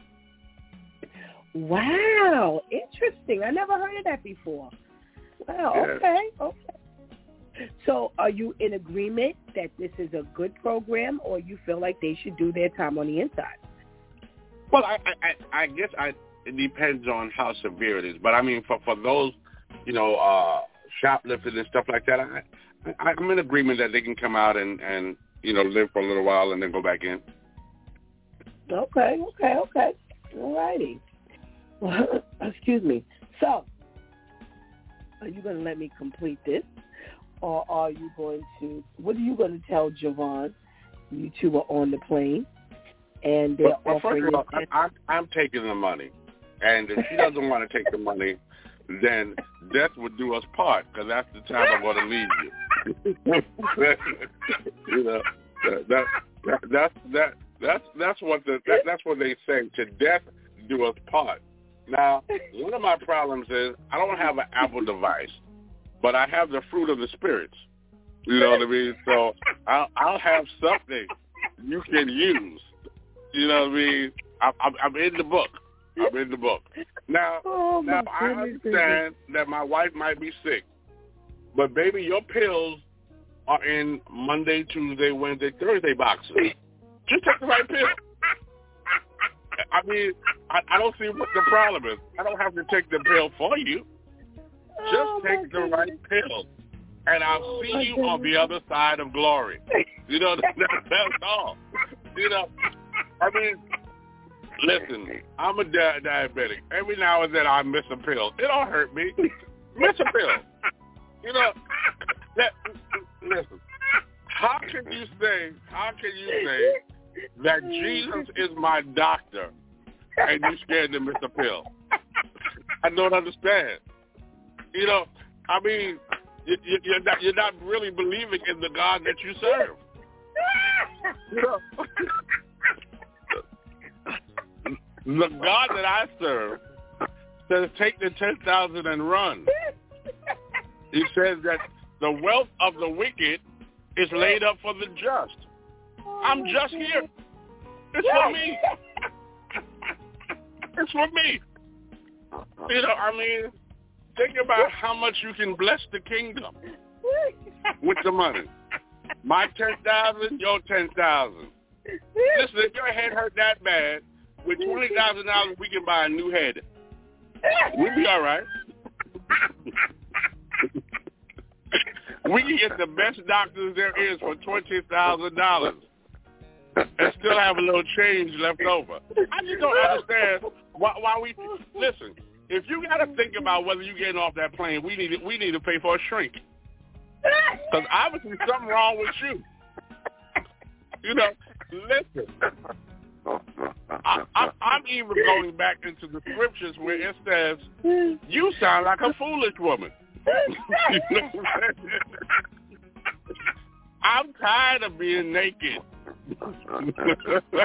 Wow, interesting. I never heard of that before. Wow. Yeah. Okay. Okay. So, are you in agreement that this is a good program, or you feel like they should do their time on the inside? Well, I I, I guess I it depends on how severe it is. But I mean, for for those, you know, uh, shoplifting and stuff like that, I, I I'm in agreement that they can come out and and you know live for a little while and then go back in. Okay. Okay. Okay. All righty. Excuse me. So, are you going to let me complete this, or are you going to? What are you going to tell Javon? You two are on the plane, and they're well, offering. Well, first of all, I, I'm I'm taking the money, and if she doesn't want to take the money, then death would do us part, because that's the time I'm going to leave you. you know, that, that that that's that that's that's what the that, that's what they say. To death do us part. Now, one of my problems is I don't have an Apple device, but I have the fruit of the spirits. You know what I mean? So I'll, I'll have something you can use. You know what I mean? I, I'm, I'm in the book. I'm in the book. Now, oh, now I understand that my wife might be sick, but baby, your pills are in Monday, Tuesday, Wednesday, Thursday boxes. Just take the right pill. I mean, I, I don't see what the problem is. I don't have to take the pill for you. Just oh, take the goodness. right pill, and I'll oh, see you goodness. on the other side of glory. You know, that, that's all. You know, I mean, listen, I'm a di- diabetic. Every now and then I miss a pill. It don't hurt me. Miss a pill. You know, that, listen, how can you say, how can you say that Jesus is my doctor and you scared to miss a pill? I don't understand. You know, I mean, you, you, you're not you're not really believing in the God that you serve. You know, the God that I serve says, "Take the ten thousand and run." He says that the wealth of the wicked is laid up for the just. I'm just here. It's yes. for me. It's for me. You know, I mean, think about how much you can bless the kingdom with the money. My ten thousand, your ten thousand. Listen, if your head hurt that bad, with twenty thousand dollars, we can buy a new head. We'll be all right. We can get the best doctors there is for twenty thousand dollars and still have a little change left over. I just don't understand why, why we listen. If you got to think about whether you're getting off that plane, we need to, we need to pay for a shrink. Because obviously something wrong with you. You know, listen. I, I, I'm even going back into the scriptures where it says, you sound like a foolish woman. You know what I'm saying? I'm tired of being naked. You know,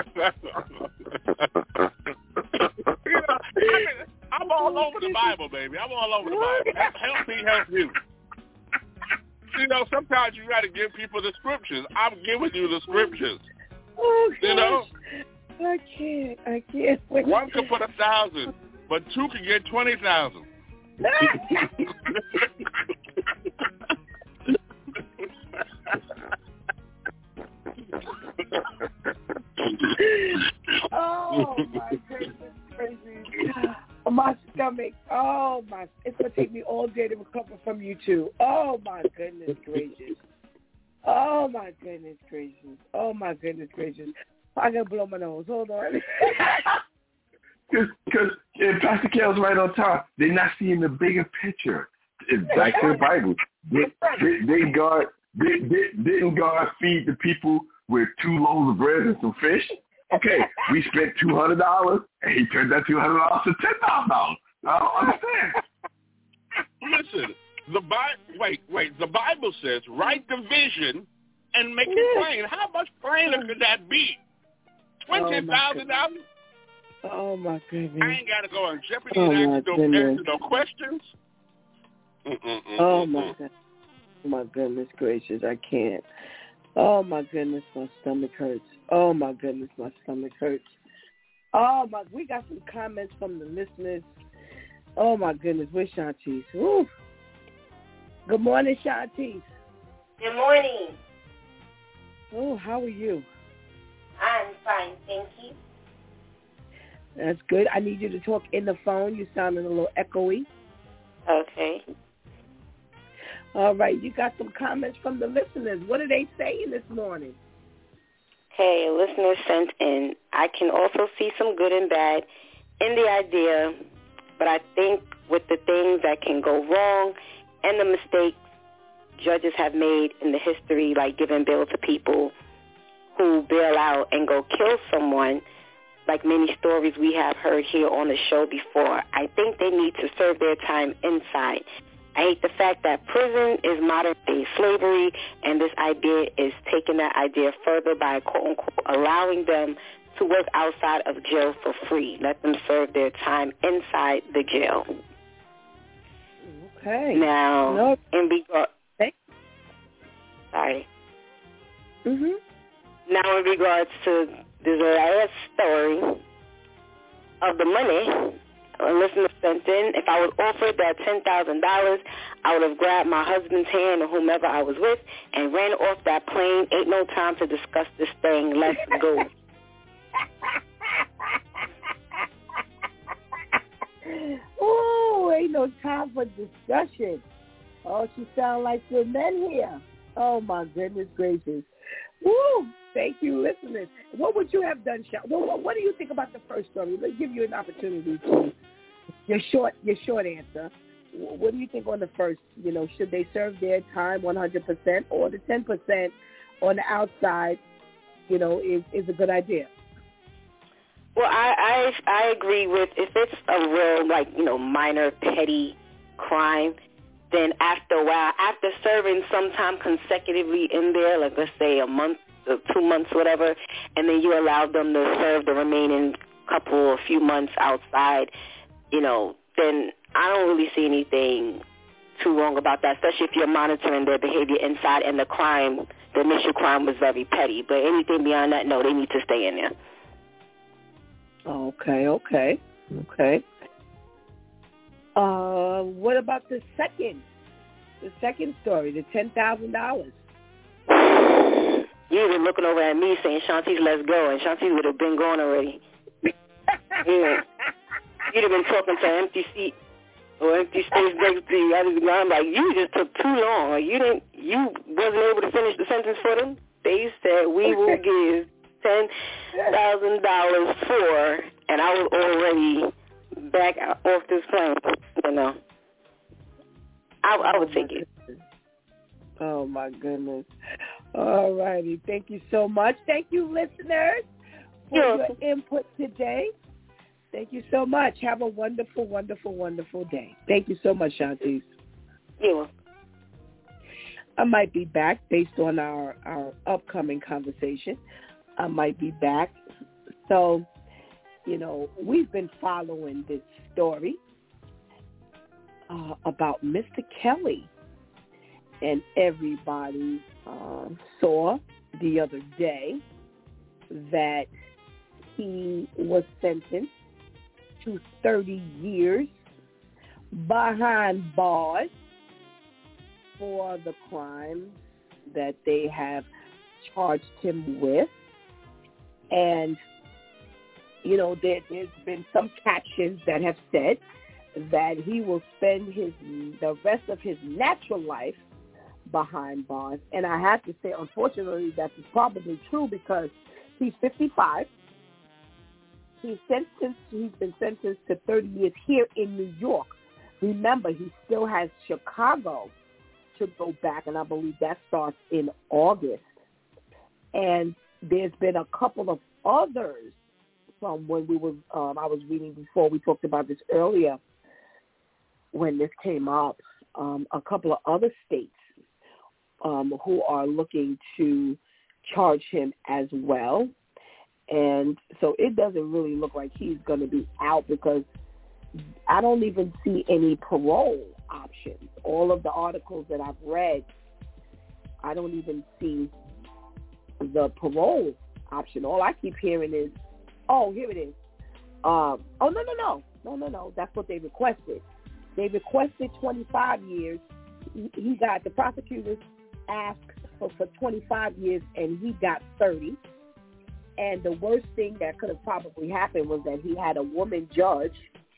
I mean, I'm all over the Bible, baby. I'm all over the Bible. Help me, help you. You know, sometimes you got to give people the scriptures. I'm giving you the scriptures. Oh, you know? I can't. I can't. Wait. One could put a thousand, but two could get twenty thousand. Oh my goodness, crazy. My stomach. Oh my! It's gonna take me all day to recover from you two. Oh my goodness gracious. Oh my goodness gracious. Oh my goodness gracious. I gotta blow my nose. Hold on. Because Pastor Kel's right on top. They're not seeing the bigger picture. It's back to the Bible. Did, did, did God did, did, didn't God feed the people with two loaves of bread and some fish? Okay, we spent two hundred dollars, and he turned that two hundred dollars to ten thousand dollars. I don't understand. Listen, the Bible. Wait, wait. The Bible says, write the vision and make it plain. How much plainer could that be? Twenty thousand dollars. Oh my goodness! I ain't got to go on Jeopardy oh and ask no, answer no questions. Mm-mm-mm-mm. Oh my god! Oh my goodness gracious! I can't. Oh my goodness, my stomach hurts. Oh my goodness, my stomach hurts. Oh my, we got some comments from the listeners. Oh my goodness, where's Shantice? Woo. Good morning, Shantice. Good morning. Oh, how are you? I'm fine, thank you. That's good. I need you to talk in the phone. You sounding a little echoey. Okay. All right, you got some comments from the listeners. What are they saying this morning? Okay, a listener sent in, I can also see some good and bad in the idea, but I think with the things that can go wrong and the mistakes judges have made in the history, like giving bail to people who bail out and go kill someone, like many stories we have heard here on the show before, I think they need to serve their time inside. I hate the fact that prison is modern-day slavery, and this idea is taking that idea further by, quote-unquote, allowing them to work outside of jail for free. Let them serve their time inside the jail. Okay. Now, nope. in regard... Okay. Sorry. Mm-hmm. Now, in regards to the last story of the money... A listener sent in, if I was offered that ten thousand dollars, I would have grabbed my husband's hand or whomever I was with and ran off that plane. Ain't no time to discuss this thing. Let's go. Oh, ain't no time for discussion. Oh, she sound like the men here. Oh, my goodness gracious. Woo! Thank you, listeners. What would you have done, Sean? What, what do you think about the first story? Let's give you an opportunity to your short your short answer. What do you think on the first? You know, should they serve their time one hundred percent or the ten percent on the outside, you know, is, is a good idea? Well, I, I I agree with if it's a real, like, you know, minor, petty crime, then after a while, after serving some time consecutively in there, like let's say a month, two months, whatever, and then you allow them to serve the remaining couple or few months outside, you know, then I don't really see anything too wrong about that, especially if you're monitoring their behavior inside and the crime, the initial crime was very petty. But anything beyond that, no, they need to stay in there. Okay, okay, okay. Uh, what about the second, the second story, the ten thousand dollars? You were looking over at me saying, Shantice, let's go, and Shantice would have been gone already. Yeah. You'd have been talking to an empty seat or empty space next to you. I was I'm like, you just took too long. Or you didn't, you wasn't able to finish the sentence for them. They said, we will give ten thousand dollars for, and I was already back off this plane. You know, I, I would take it. Oh, my goodness. All righty. Thank you so much. Thank you, listeners, for your input today. Thank you so much. Have a wonderful, wonderful, wonderful day. Thank you so much, Shantice. You're welcome. I might be back based on our, our upcoming conversation. I might be back. So, you know, we've been following this story uh, about Mister Kelly. And everybody uh, saw the other day that he was sentenced to thirty years behind bars for the crimes that they have charged him with. And, you know, there, there's been some captions that have said that he will spend his the rest of his natural life behind bars. And I have to say, unfortunately, that is probably true because he's fifty-five. He's sentenced. He's been sentenced to thirty years here in New York. Remember, he still has Chicago to go back, and I believe that starts in August. And there's been a couple of others from when we were, um, I was reading before, we talked about this earlier when this came up, um, a couple of other states um, who are looking to charge him as well. And so it doesn't really look like he's going to be out because I don't even see any parole options. All of the articles that I've read, I don't even see the parole option. All I keep hearing is, oh, here it is. Um, oh, no, no, no. No, no, no. That's what they requested. They requested twenty-five years. He, he got, the prosecutors asked for, for twenty-five years, and he got thirty. And the worst thing that could have probably happened was that he had a woman judge.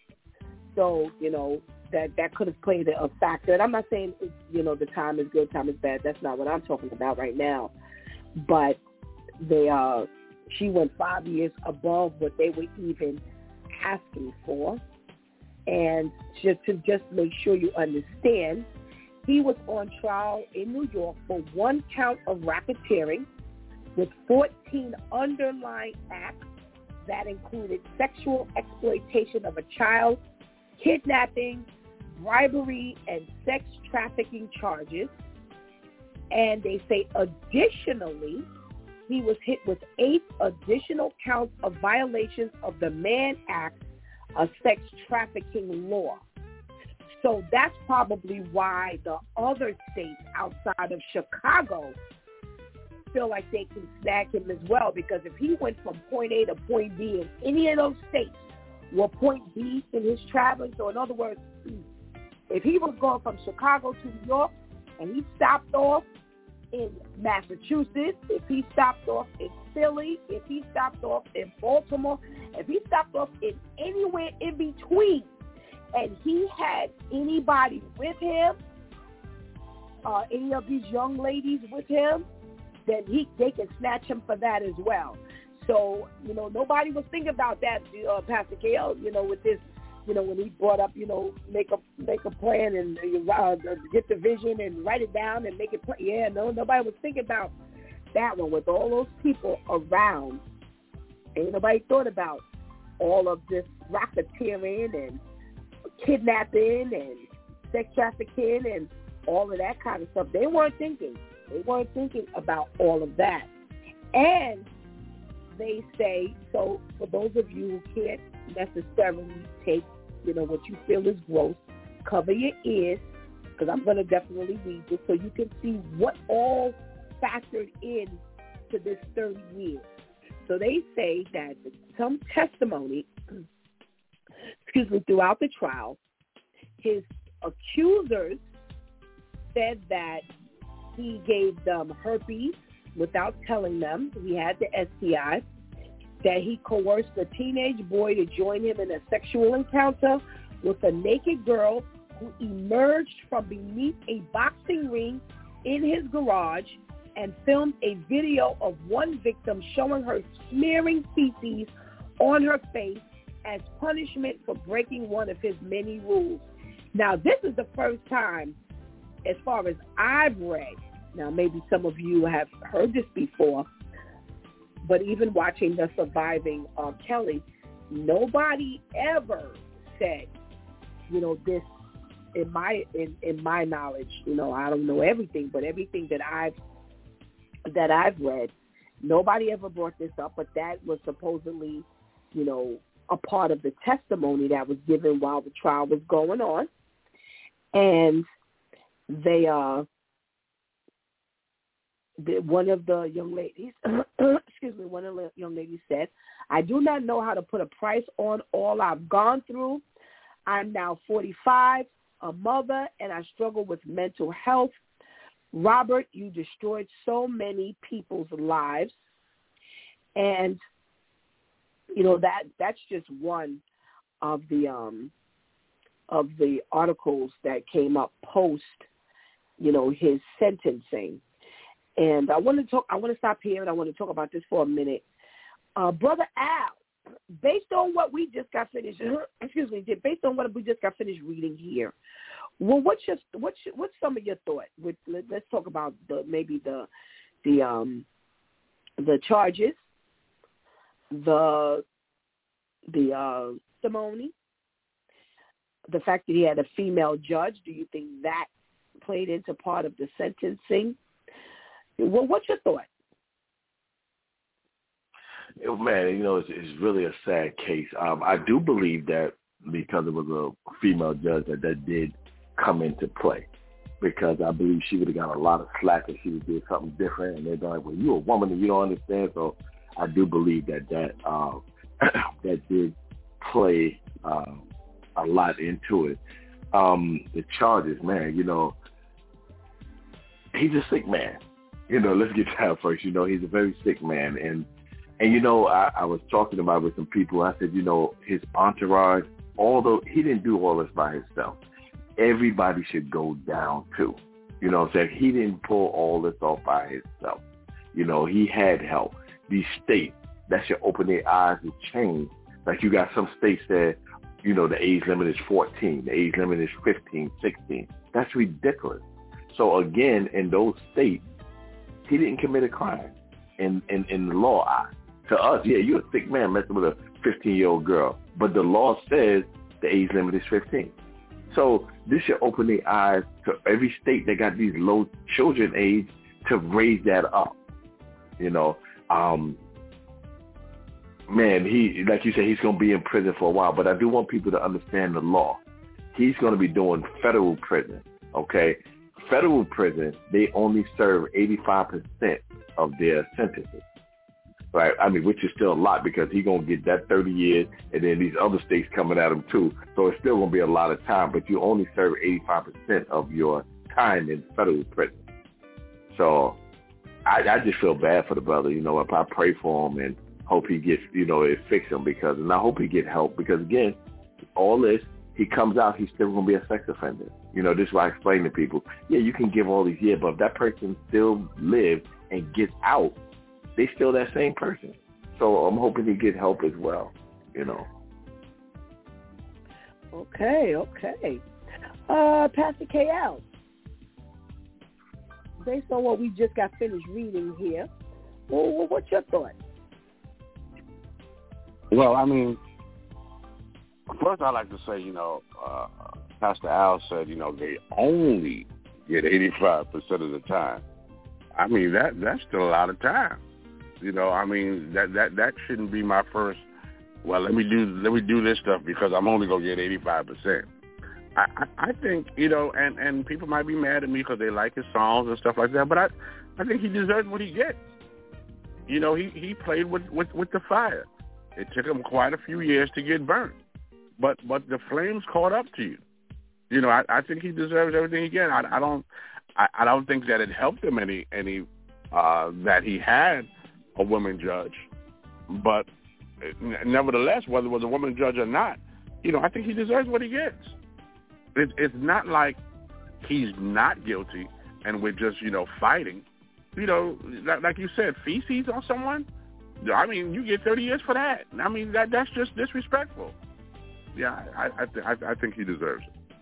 So, you know, that, that could have played a factor. And I'm not saying, you know, the time is good, time is bad. That's not what I'm talking about right now. But they, uh, she went five years above what they were even asking for. And just to just make sure you understand, he was on trial in New York for one count of racketeering with fourteen underlying acts that included sexual exploitation of a child, kidnapping, bribery, and sex trafficking charges. And they say additionally, he was hit with eight additional counts of violations of the Mann Act, a sex trafficking law. So that's probably why the other states outside of Chicago feel like they can snag him as well, because if he went from point A to point B in any of those states were point B in his traveling, so in other words, if he was going from Chicago to New York and he stopped off in Massachusetts, if he stopped off in Philly, if he stopped off in Baltimore, if he stopped off in anywhere in between, and he had anybody with him, uh, any of these young ladies with him, then he they can snatch him for that as well. So, you know, nobody was thinking about that, uh, Pastor K L, you know, with this, you know, when he brought up, you know, make a make a plan and uh, get the vision and write it down and make it play. Yeah, no, nobody was thinking about that one with all those people around. Ain't nobody thought about all of this racketeering and kidnapping and sex trafficking and all of that kind of stuff. They weren't thinking. They weren't thinking about all of that. And they say, so for those of you who can't necessarily take, you know, what you feel is gross, cover your ears, because I'm going to definitely read this so you can see what all factored in to this thirty years. So they say that some testimony, excuse me, throughout the trial, his accusers said that he gave them herpes without telling them he had the S T I, that he coerced a teenage boy to join him in a sexual encounter with a naked girl who emerged from beneath a boxing ring in his garage and filmed a video of one victim showing her smearing feces on her face as punishment for breaking one of his many rules. Now, this is the first time, as far as I've read, now maybe some of you have heard this before, but even watching The Surviving R. Kelly, nobody ever said, you know, this, in my in, in my knowledge, you know, I don't know everything, but everything that I've that I've read, nobody ever brought this up, but that was supposedly, you know, a part of the testimony that was given while the trial was going on. And they, uh, the, one of the young ladies, excuse me, one of the young ladies said, "I do not know how to put a price on all I've gone through. I'm now forty-five, a mother, and I struggle with mental health. Robert, you destroyed so many people's lives." And, you know, that that's just one of the um, of the articles that came up post, you know, his sentencing. And I want to talk. I want to stop here, and I want to talk about this for a minute. Uh, Brother Al, based on what we just got finished, excuse me, based on what we just got finished reading here, well, what's your what's your, what's some of your thought? With, let's talk about the maybe the the um the charges, the the uh, testimony, the fact that he had a female judge. Do you think that played into part of the sentencing? Well, what's your thought? Man, you know, it's, it's really a sad case. Um, I do believe that because it was a female judge that that did come into play, because I believe she would have got a lot of slack if she would do something different, and they're going, well, you're a woman and you don't understand. So I do believe that that, uh, that did play uh, a lot into it. Um, the charges, man, you know, he's a sick man. You know, let's get that first. You know, he's a very sick man. And, and you know, I, I was talking about with some people. I said, you know, his entourage, although he didn't do all this by himself, everybody should go down too. You know what I'm saying? He didn't pull all this off by himself. You know, he had help. These states, that should open their eyes to change. Like you got some states that, you know, the age limit is fourteen. The age limit is fifteen, sixteen. That's ridiculous. So again, in those states, he didn't commit a crime in, in, in the law eye. To us, yeah, you're a sick man messing with a fifteen-year-old girl. But the law says the age limit is fifteen. So this should open their eyes to every state that got these low children age to raise that up. You know, um, man, he, like you said, he's going to be in prison for a while. But I do want people to understand the law. He's going to be doing federal prison, okay? Federal prison, they only serve eighty-five percent of their sentences, right? I mean, which is still a lot because he's going to get that thirty years, and then these other states coming at him too. So it's still going to be a lot of time, but you only serve eighty-five percent of your time in federal prison. So I, I just feel bad for the brother. You know, if I pray for him and hope he gets, you know, it fix him because, and I hope he get help because, again, all this, he comes out, he's still going to be a sex offender. You know, this is why I explain to people, yeah, you can give all these years, but if that person still lives and gets out, they still that same person. So I'm hoping he get help as well, you know. Okay, okay. Uh, Pastor K L, based on what we just got finished reading here, well, what's your thought? Well, I mean, first I'd like to say, you know, uh, Pastor Al said, you know, they only get eighty-five percent of the time. I mean, that that's still a lot of time. You know, I mean, that, that, that shouldn't be my first, well, let me do let me do this stuff because I'm only going to get eighty-five percent. I, I, I think, you know, and, and people might be mad at me because they like his songs and stuff like that, but I, I think he deserves what he gets. you know, he, he played with, with, with the fire. It took him quite a few years to get burnt. But but the flames caught up to you. You know, I, I think he deserves everything he gets. I, I don't I, I don't think that it helped him any any uh, that he had a woman judge. But nevertheless, whether it was a woman judge or not, you know, I think he deserves what he gets. It, it's not like he's not guilty and we're just, you know, fighting. You know, like, like you said, feces on someone, I mean, you get thirty years for that. I mean, that that's just disrespectful. Yeah, I I, th- I, I think he deserves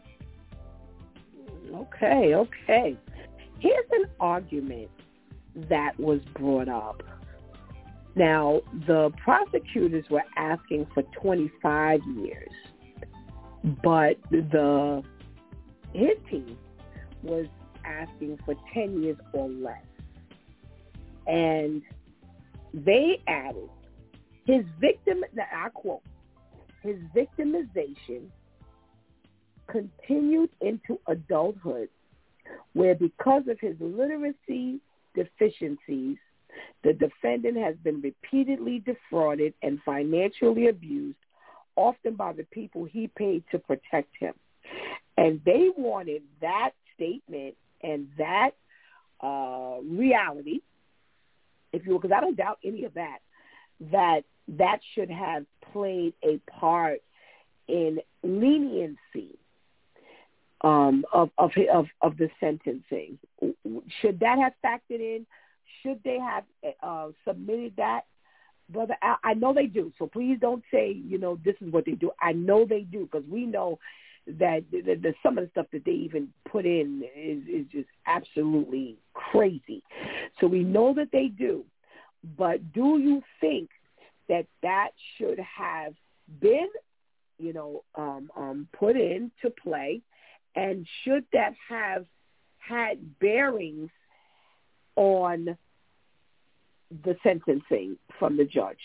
it. Okay, okay. Here's an argument that was brought up. Now, the prosecutors were asking for twenty-five years, but the his team was asking for ten years or less. And they added, his victim, I quote, his victimization continued into adulthood, where because of his literacy deficiencies, the defendant has been repeatedly defrauded and financially abused, often by the people he paid to protect him. And they wanted that statement and that uh, reality, if you will, because I don't doubt any of that, that that should have played a part in leniency um, of, of of of the sentencing. Should that have factored in? Should they have uh, submitted that? Brother Al, I know they do, so please don't say, you know, this is what they do. I know they do, because we know that the, the, some of the stuff that they even put in is, is just absolutely crazy. So we know that they do. But do you think that that should have been, you know, um, um, put into play? And should that have had bearings on the sentencing from the judge?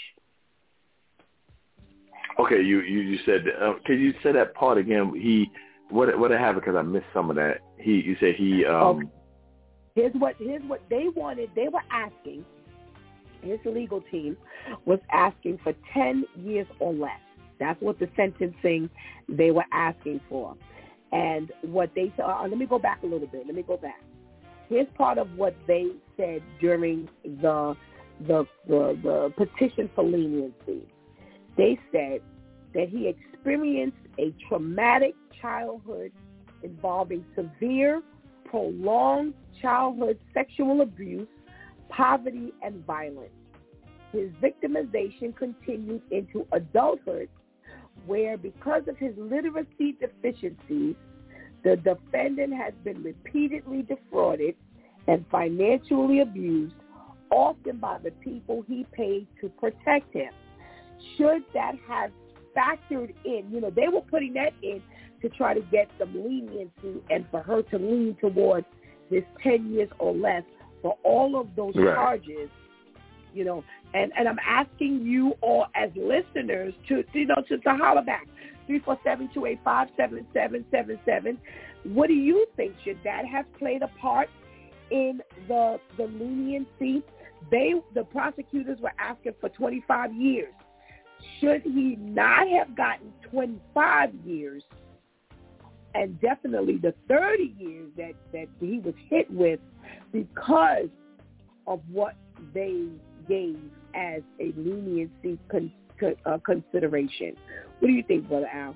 Okay, you you, you said. Uh, can you say that part again? He what what happened? Because I missed some of that. He you said he. Um, okay. Here's what here's what they wanted. They were asking. His legal team was asking for ten years or less. That's what the sentencing they were asking for. And what they said. Uh, let me go back a little bit. Let me go back. Here's part of what they said during the the the, the petition for leniency. They said that he experienced a traumatic childhood involving severe, prolonged childhood sexual abuse, poverty, and violence. His victimization continued into adulthood, where because of his literacy deficiencies, the defendant has been repeatedly defrauded and financially abused, often by the people he paid to protect him. Should that have factored in, you know, they were putting that in to try to get some leniency and for her to lean towards this ten years or less for all of those right. charges, you know, and, and I'm asking you all as listeners to, you know, to, to holler back, three four seven, two eight five, seven seven seven seven. What do you think? Should that have played a part in the the leniency? They, the prosecutors were asking for twenty-five years. Should he not have gotten twenty-five years and definitely the thirty years that, that he was hit with because of what they gave as a leniency con, con, uh, consideration? What do you think, Brother Al?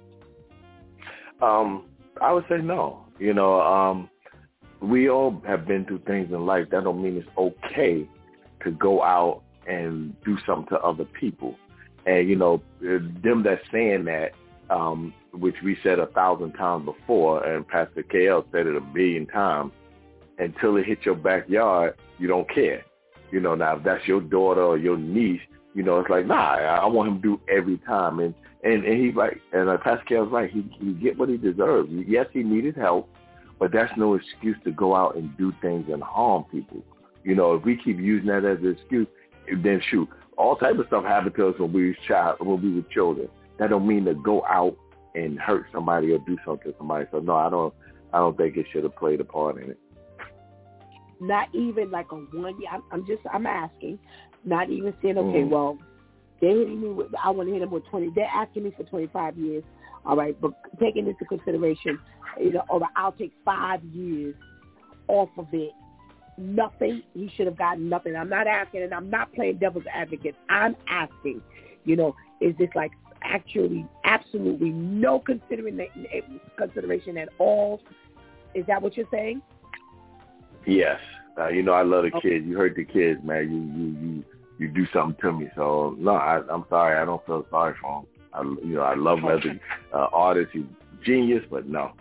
Um, I would say no. You know, um, we all have been through things in life. That don't mean it's okay to go out and do something to other people. And, you know, them that's saying that, um, which we said a thousand times before, and Pastor K L said it a billion times, until it hits your backyard, you don't care. You know, now if that's your daughter or your niece, you know, it's like, nah, I want him to do every time. And, and, and he's like, and uh, Pastor K L's right, he, he get what he deserves. Yes, he needed help, but that's no excuse to go out and do things and harm people. You know, if we keep using that as an excuse, then shoot, all type of stuff happened to us when we were child, when we were children. That don't mean to go out and hurt somebody or do something to somebody. So no, I don't. I don't think it should have played a part in it. Not even like a one year. I'm, I'm just. I'm asking. Not even saying, okay, Mm. well, they're hitting me with, I want to hit them with twenty. They're asking me for twenty-five years. All right, but taking into consideration, you know, or I'll take five years off of it. Nothing. He should have gotten nothing. I'm not asking, and I'm not playing devil's advocate. I'm asking, you know, is this like actually absolutely no considering consideration at all? Is that what you're saying? Yes. Uh, you know, I love the Okay. kids. You hurt the kids, man. You you you you do something to me. So no, I, I'm sorry. I don't feel sorry for him. I, you know, I love him as an uh, artist. He's genius, but no.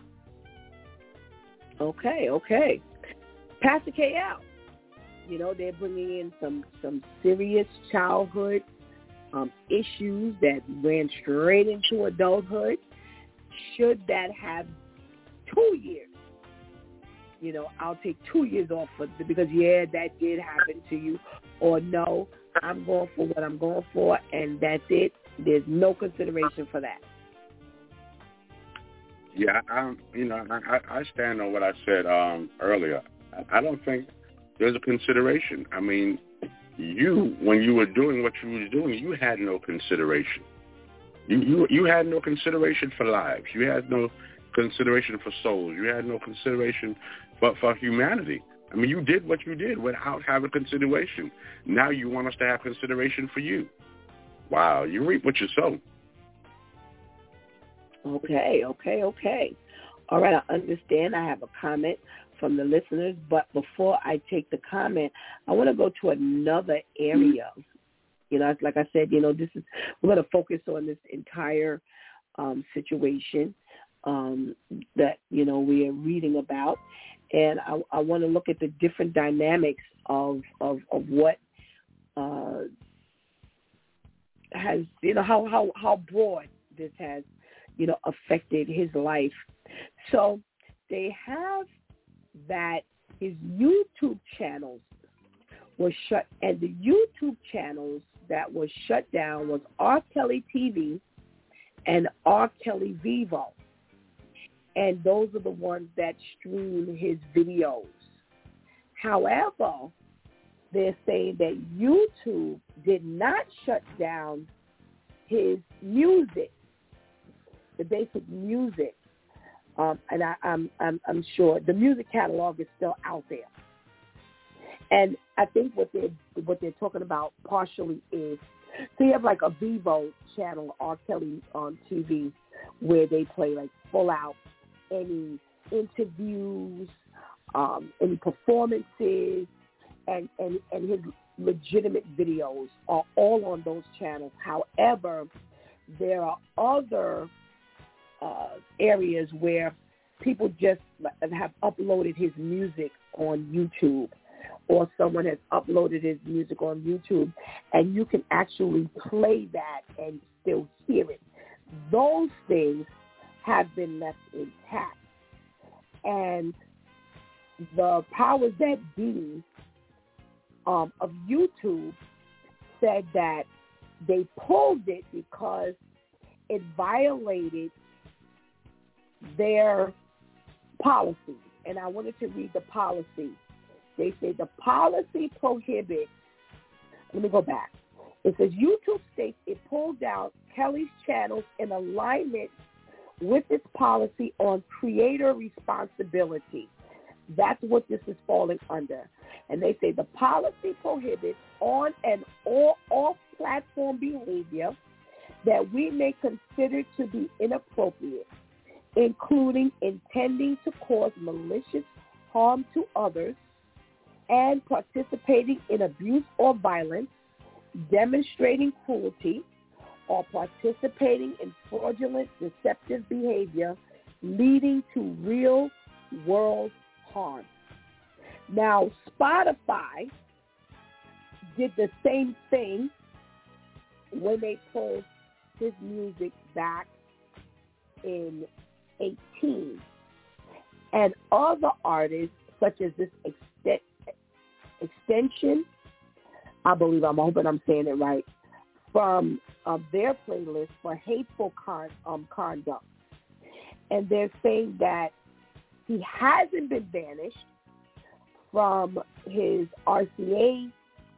Okay, okay. Pastor K L, you know, they're bringing in some, some serious childhood um, issues that ran straight into adulthood. Should that have two years? You know, I'll take two years off for, because, yeah, that did happen to you. Or no, I'm going for what I'm going for, and that's it. There's no consideration for that. Yeah, I, you know, I, I stand on what I said um, earlier. I don't think there's a consideration. I mean, you, when you were doing what you was doing, you had no consideration. You, you, you had no consideration for lives. You had no consideration for souls. You had no consideration for, for humanity. I mean, you did what you did without having consideration. Now you want us to have consideration for you. Wow, you reap what you sow. Okay, okay, okay. All right, I understand. I have a comment from the listeners, but before I take the comment, I want to go to another area. You know, like I said, you know, this is we're going to focus on this entire um, situation um, that, you know, we are reading about. And I, I want to look at the different dynamics of of, of what uh, has, you know, how, how, how broad this has, you know, affected his life. So they have that his YouTube channels were shut, and the YouTube channels that were shut down was R. Kelly T V and R. Kelly Vivo. And those are the ones that stream his videos. However, they're saying that YouTube did not shut down his music, the basic music. Um, and I, I'm, I'm, I'm sure the music catalog is still out there. And I think what they're, what they're talking about partially is, so you have like a Vivo channel, R. Kelly on T V, where they play like full out any interviews, um, any performances, and, and, and his legitimate videos are all on those channels. However, there are other uh, areas where people just have uploaded his music on YouTube, or someone has uploaded his music on YouTube, and you can actually play that and still hear it. Those things have been left intact. And the powers that be um, of YouTube said that they pulled it because it violated their policy. And I wanted to read the policy. They say the policy prohibits, let me go back. It says YouTube states it pulled down Kelly's channels in alignment with its policy on creator responsibility. That's what this is falling under. And they say the policy prohibits on and or off-platform behavior that we may consider to be inappropriate, including intending to cause malicious harm to others and participating in abuse or violence, demonstrating cruelty, or participating in fraudulent, deceptive behavior leading to real-world harm. Now, Spotify did the same thing when they pulled his music back in eighteen. And other artists, such as this ext- extension, I believe, I'm hoping I'm saying it right, from uh, their playlist for hateful con- um, conduct. And they're saying that he hasn't been banished from his R C A uh,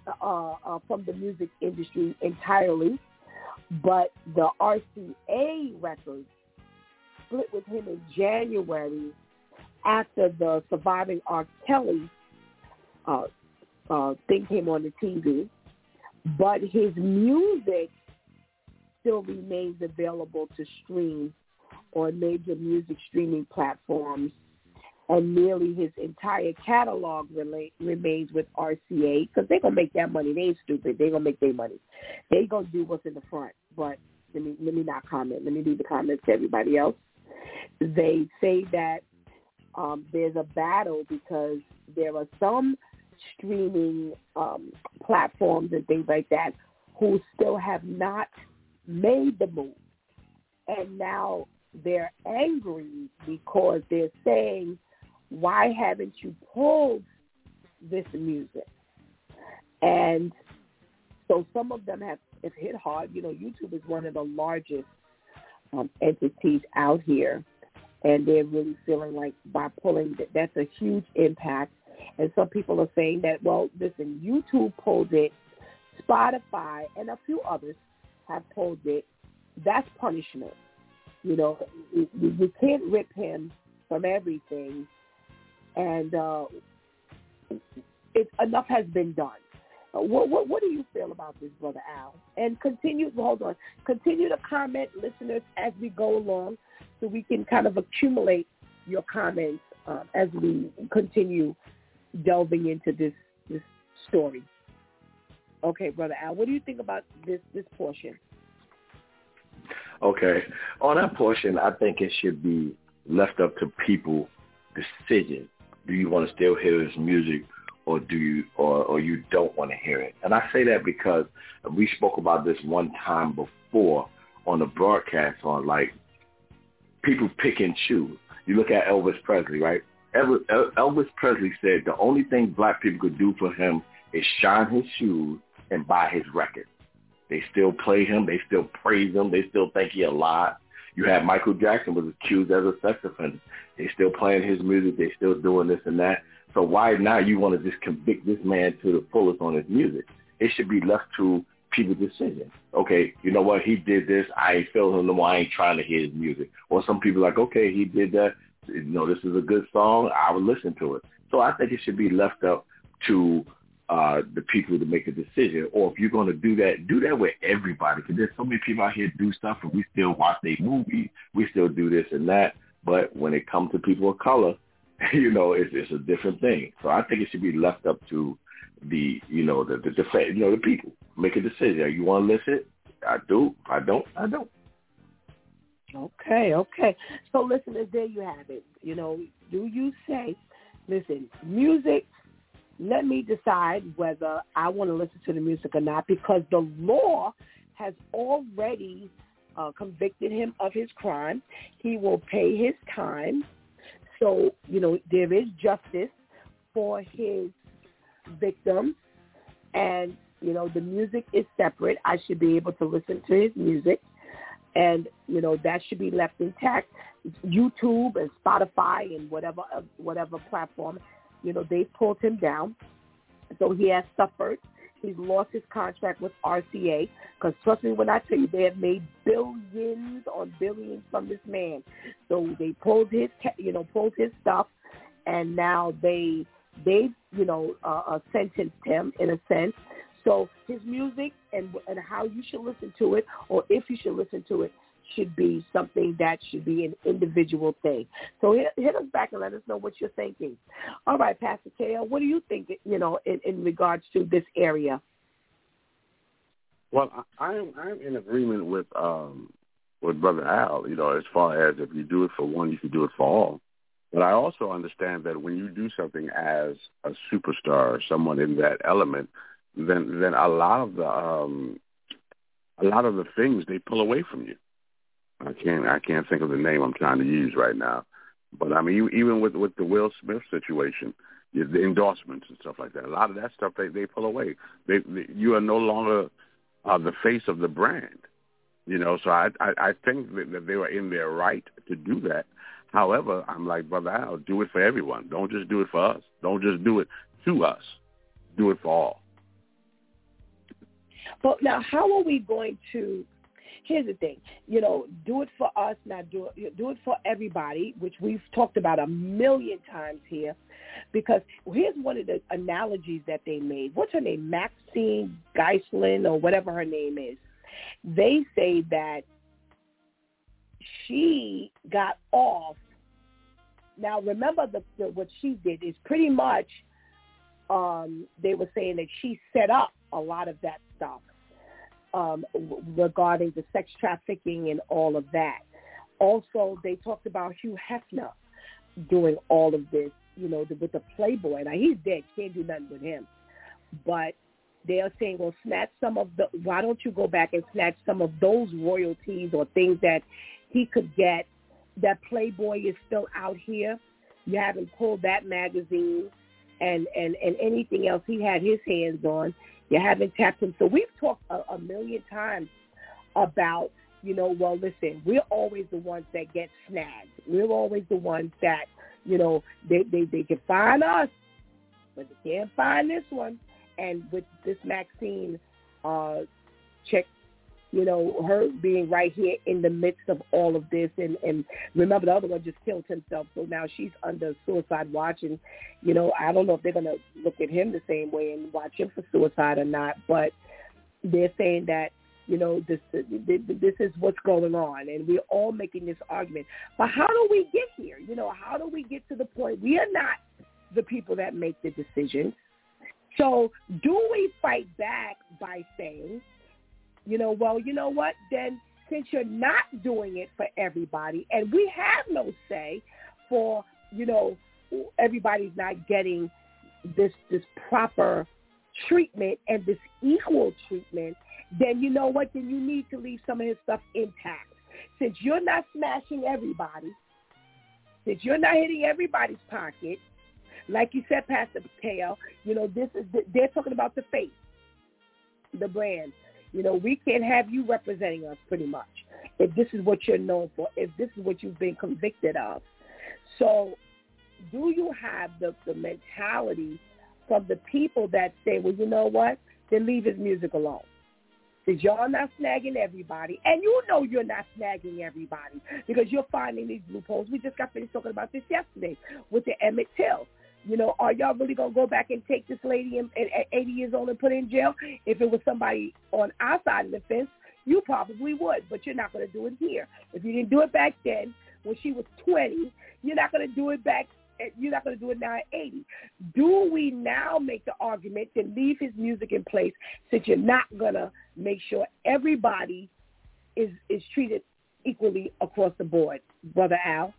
uh, uh, from the music industry entirely, but the R C A records split with him in January after the Surviving R. Kelly uh, uh, thing came on the T V. But his music still remains available to stream on major music streaming platforms, and nearly his entire catalog relate, remains with R C A because they're going to make that money. They ain't stupid. They're going to make their money. They're going to do what's in the front. But let me, let me not comment. Let me leave the comments to everybody else. They say that um, there's a battle because there are some streaming um, platforms and things like that who still have not made the move. And now they're angry because they're saying, why haven't you pulled this music? And so some of them have, have hit hard. You know, YouTube is one of the largest um, entities out here, and they're really feeling like by pulling that, that's a huge impact. And some people are saying that, well, listen, YouTube pulled it, Spotify and a few others have pulled it. That's punishment. You know, you, you can't rip him from everything. And uh, it, enough has been done. Uh, what, what, what do you feel about this, Brother Al? And continue, hold on, continue to comment, listeners, as we go along so we can kind of accumulate your comments uh, as we continue delving into this this story. Okay, Brother Al, what do you think about this this portion? Okay. On that portion, I think it should be left up to people decision. Do you want to still hear his music or do you or, or you don't want to hear it? And I say that because we spoke about this one time before on the broadcast on like people pick and choose. You look at Elvis Presley, right? Elvis Presley said the only thing black people could do for him is shine his shoes and buy his record. They still play him. They still praise him. They still think he alive. You have Michael Jackson was accused as a sex offender. They still playing his music. They still doing this and that. So why now you want to just convict this man to the fullest on his music? It should be left to people's decision. Okay, you know what? He did this. I ain't feeling him no more. I ain't trying to hear his music. Or some people are like, okay, he did that. You know, this is a good song. I would listen to it. So I think it should be left up to uh, the people to make a decision. Or if you're going to do that, do that with everybody. Because there's so many people out here do stuff, and we still watch their movies. We still do this and that. But when it comes to people of color, you know, it's, it's a different thing. So I think it should be left up to the, you know, the, the, the you know, the people. Make a decision. You want to listen? I do. If I don't, I don't. Okay, okay. So, listeners, there you have it. You know, do you say, listen, music, let me decide whether I want to listen to the music or not, because the law has already uh, convicted him of his crime. He will pay his time. So, you know, there is justice for his victims. And, you know, the music is separate. I should be able to listen to his music. And, you know, that should be left intact. YouTube and Spotify and whatever uh, whatever platform, you know, they pulled him down. So he has suffered. He's lost his contract with R C A. Because trust me when I tell you, they have made billions on billions from this man. So they pulled his, you know, pulled his stuff. And now they, they you know, uh, uh, sentenced him in a sense. So his music and and how you should listen to it, or if you should listen to it, should be something that should be an individual thing. So hit, hit us back and let us know what you're thinking. All right, Pastor Teo, what do you think, you know, in, in regards to this area? Well, I'm I'm in agreement with um, with Brother Al. You know, as far as if you do it for one, you should do it for all. But I also understand that when you do something as a superstar, someone in that element, then then a lot of the um, a lot of the things they pull away from you. I can't I can't think of the name I'm trying to use right now, but I mean even with with the Will Smith situation, the endorsements and stuff like that. A lot of that stuff they, they pull away. They, they you are no longer uh, the face of the brand, you know. So I I, I think that, that they were in their right to do that. However, I'm like Brother Al, do it for everyone. Don't just do it for us. Don't just do it to us. Do it for all. But now, how are we going to? Here's the thing, you know, do it for us, not do it, do it for everybody, which we've talked about a million times here, because here's one of the analogies that they made. What's her name? Maxine Geislin or whatever her name is. They say that she got off. Now, remember the, the, what she did is pretty much um, they were saying that she set up a lot of that stuff. Um, regarding the sex trafficking and all of that. Also, they talked about Hugh Hefner doing all of this, you know, the, with the Playboy. Now, he's dead. You can't do nothing with him. But they are saying, well, snatch some of the, why don't you go back and snatch some of those royalties or things that he could get. That Playboy is still out here. You haven't pulled that magazine and, and, and anything else he had his hands on. You haven't tapped him. So we've talked a, a million times about, you know, well, listen, we're always the ones that get snagged. We're always the ones that, you know, they, they, they can find us, but they can't find this one. And with this Maxine uh, chick, you know, her being right here in the midst of all of this. And, and remember, the other one just killed himself. So now she's under suicide watch. And, you know, I don't know if they're going to look at him the same way and watch him for suicide or not. But they're saying that, you know, this this is what's going on. And we're all making this argument. But how do we get here? You know, how do we get to the point? We are not the people that make the decisions. So do we fight back by saying, you know, well, you know what, then since you're not doing it for everybody, and we have no say for, you know, everybody's not getting this this proper treatment and this equal treatment, then you know what, then you need to leave some of his stuff intact. Since you're not smashing everybody, since you're not hitting everybody's pocket, like you said, Pastor Kale, you know, this is the, they're talking about the face, the brand. You know, we can't have you representing us pretty much if this is what you're known for, if this is what you've been convicted of. So do you have the, the mentality from the people that say, well, you know what, then leave his music alone? Because y'all not snagging everybody. And you know you're not snagging everybody because you're finding these loopholes. We just got finished talking about this yesterday with the Emmett Till. You know, are y'all really going to go back and take this lady in, at eighty years old and put her in jail? If it was somebody on our side of the fence, you probably would, but you're not going to do it here. If you didn't do it back then when she was twenty, you're not going to do it back, you're not going to do it now at eighty. Do we now make the argument to leave his music in place since you're not going to make sure everybody is, is treated equally across the board, Brother Al?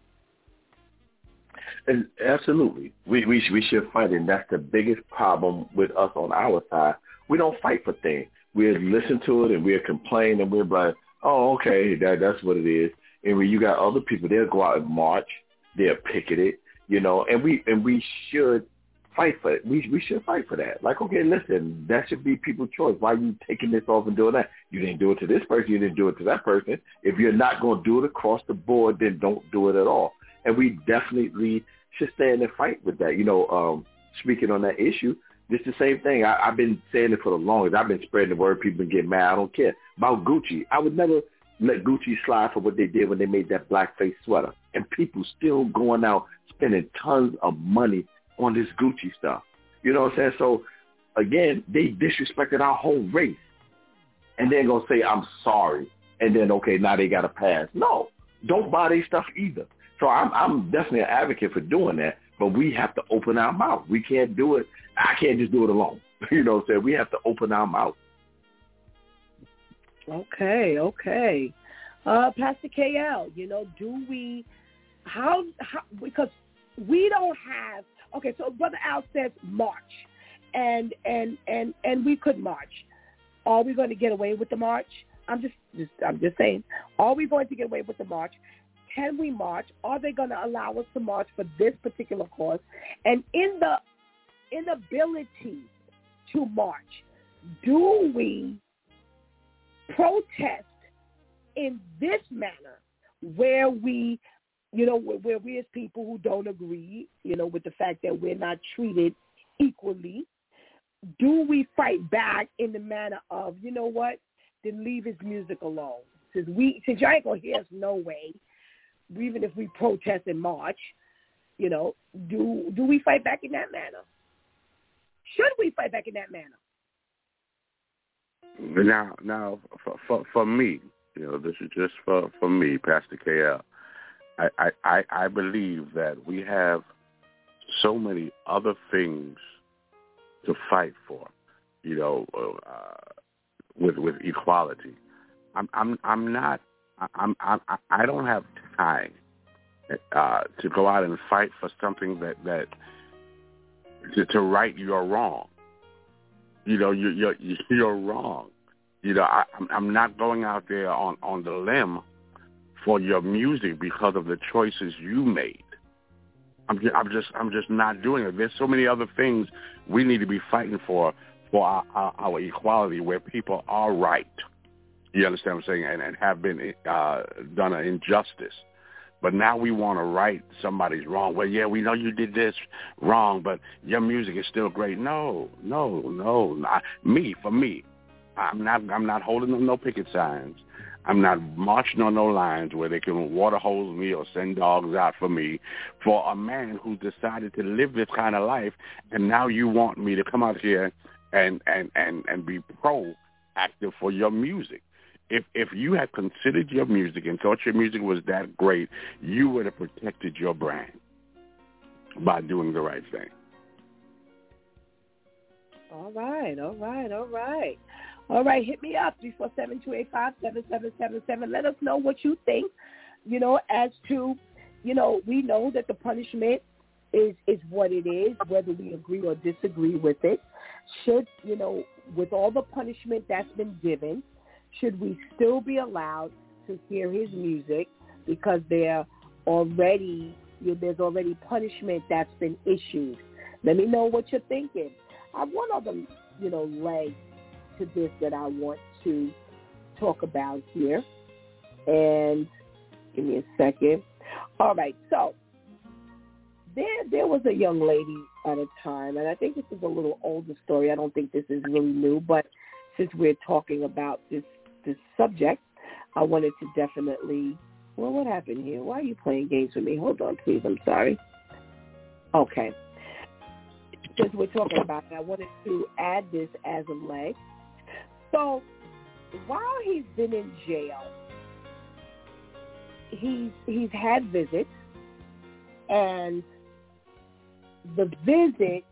And absolutely. We, we, we should fight, and that's the biggest problem with us on our side. We don't fight for things. We'll listen to it, and we'll complain, and we're like, oh, okay, that, that's what it is. And when you got other people, they'll go out and march, they'll picket it, you know, and we and we should fight for it. We, we should fight for that. Like, okay, listen, that should be people's choice. Why are you taking this off and doing that? You didn't do it to this person. You didn't do it to that person. If you're not going to do it across the board, then don't do it at all. And we definitely should stand and fight with that. You know, um, speaking on that issue, it's the same thing. I, I've been saying it for the longest. I've been spreading the word. People been getting mad. I don't care. About Gucci, I would never let Gucci slide for what they did when they made that blackface sweater. And people still going out spending tons of money on this Gucci stuff. You know what I'm saying? So, again, they disrespected our whole race. And then going to say, I'm sorry. And then, okay, now they got to pass. No, don't buy their stuff either. So I'm, I'm definitely an advocate for doing that, but we have to open our mouth. We can't do it. I can't just do it alone. You know what I'm saying? We have to open our mouth. Okay, okay. Uh, Pastor K L, you know, do we, how, how, because we don't have, okay, so Brother Al says march, and, and, and, and we could march. Are we going to get away with the march? I'm just, just, I'm just saying, are we going to get away with the march? Can we march? Are they going to allow us to march for this particular cause? And in the inability to march, do we protest in this manner where we, you know, where, where we as people who don't agree, you know, with the fact that we're not treated equally, do we fight back in the manner of, you know what, then leave his music alone? Since we, since y'all ain't gonna hear us no way, even if we protest in March, you know, do do we fight back in that manner? Should we fight back in that manner? Now, now, for for, for me, you know, this is just for, for me, Pastor K L. I, I, I believe that we have so many other things to fight for, you know, uh, with with equality. I'm I'm I'm not I'm, I'm I don't have time uh, to go out and fight for something that that to, to right your wrong. You know, you you're you're wrong. You know, I, I'm not going out there on, on the limb for your music because of the choices you made. I'm just, I'm just I'm just not doing it. There's so many other things we need to be fighting for for our, our, our equality, where people are right. You understand what I'm saying? And, and have been uh, done an injustice. But now we want to right somebody's wrong. Well, yeah, we know you did this wrong, but your music is still great. No, no, no. Not, me, for me, I'm not I'm not holding them no picket signs. I'm not marching on no lines where they can water hose me or send dogs out for me for a man who decided to live this kind of life, and now you want me to come out here and, and, and, and be proactive for your music. If if you had considered your music and thought your music was that great, you would have protected your brand by doing the right thing. All right, all right, all right. All right, hit me up, three four seven, two eight five, seven seven seven seven. Let us know what you think, you know, as to, you know, we know that the punishment is, is what it is, whether we agree or disagree with it. Should, you know, with all the punishment that's been given, should we still be allowed to hear his music because there already, you know, there's already punishment that's been issued? Let me know what you're thinking. I have one other, you know, leg to this that I want to talk about here. And give me a second. All right, so there there was a young lady at a time, and I think this is a little older story. I don't think this is really new, but since we're talking about this this subject, I wanted to definitely, well, what happened here? Why are you playing games with me? Hold on, please. I'm sorry. Okay. Since we're talking about it, I wanted to add this as a leg. So while he's been in jail, he's he's had visits, and the visit,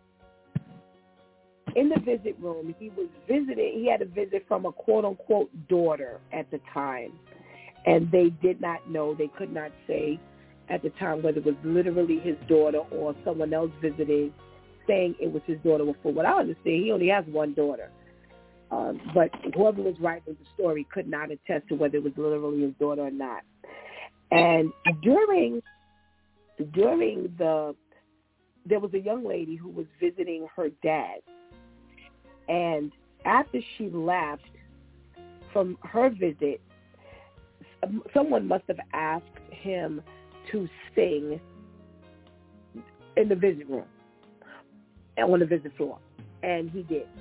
in the visit room, he was visiting, he had a visit from a quote-unquote daughter at the time, and they did not know, they could not say at the time whether it was literally his daughter or someone else visiting, saying it was his daughter. Well, for what I understand, he only has one daughter. Um, but whoever was writing the story could not attest to whether it was literally his daughter or not. And during during the, there was a young lady who was visiting her dad. And after she left from her visit, someone must have asked him to sing in the visit room, on the visit floor, and he did.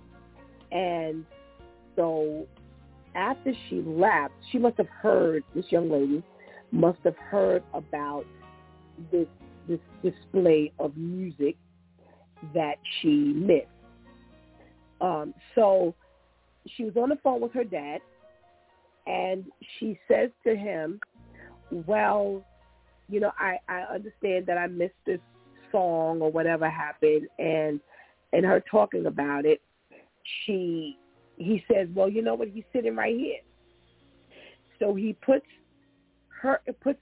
And so after she left, she must have heard, this young lady must have heard about this this display of music that she missed. Um, so she was on the phone with her dad, and she says to him, well, you know, I, I understand that I missed this song or whatever happened, and and her talking about it, she he says, well, you know what, he's sitting right here. So he puts her puts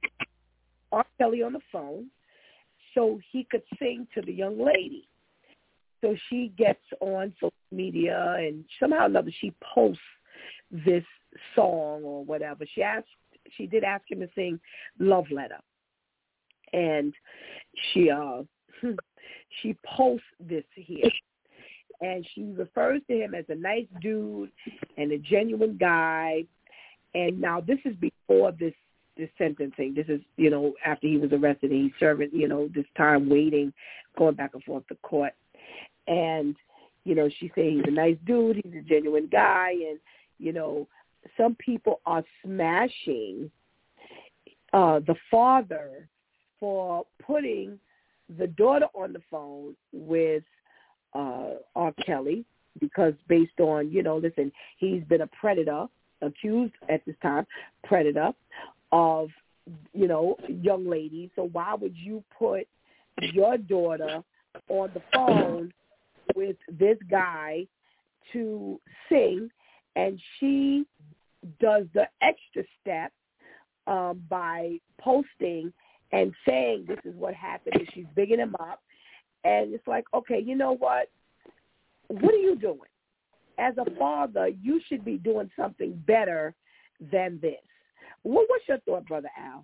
R. Kelly on the phone so he could sing to the young lady. So she gets on social media, and somehow or another she posts this song or whatever. She asked, she did ask him to sing Love Letter, and she uh she posts this here, and she refers to him as a nice dude and a genuine guy. And now this is before this this sentencing. This is, you know, after he was arrested and he's serving, you know, this time waiting, going back and forth to court. And, you know, she said he's a nice dude, he's a genuine guy, and, you know, some people are smashing uh, the father for putting the daughter on the phone with uh, R. Kelly because based on, you know, listen, he's been a predator, accused at this time, predator of, you know, young ladies. So why would you put your daughter on the phone with this guy to sing, and she does the extra step um, by posting and saying this is what happened, and she's bigging him up. And it's like, okay, you know what? What are you doing? As a father, you should be doing something better than this. What, what's your thought, Brother Al?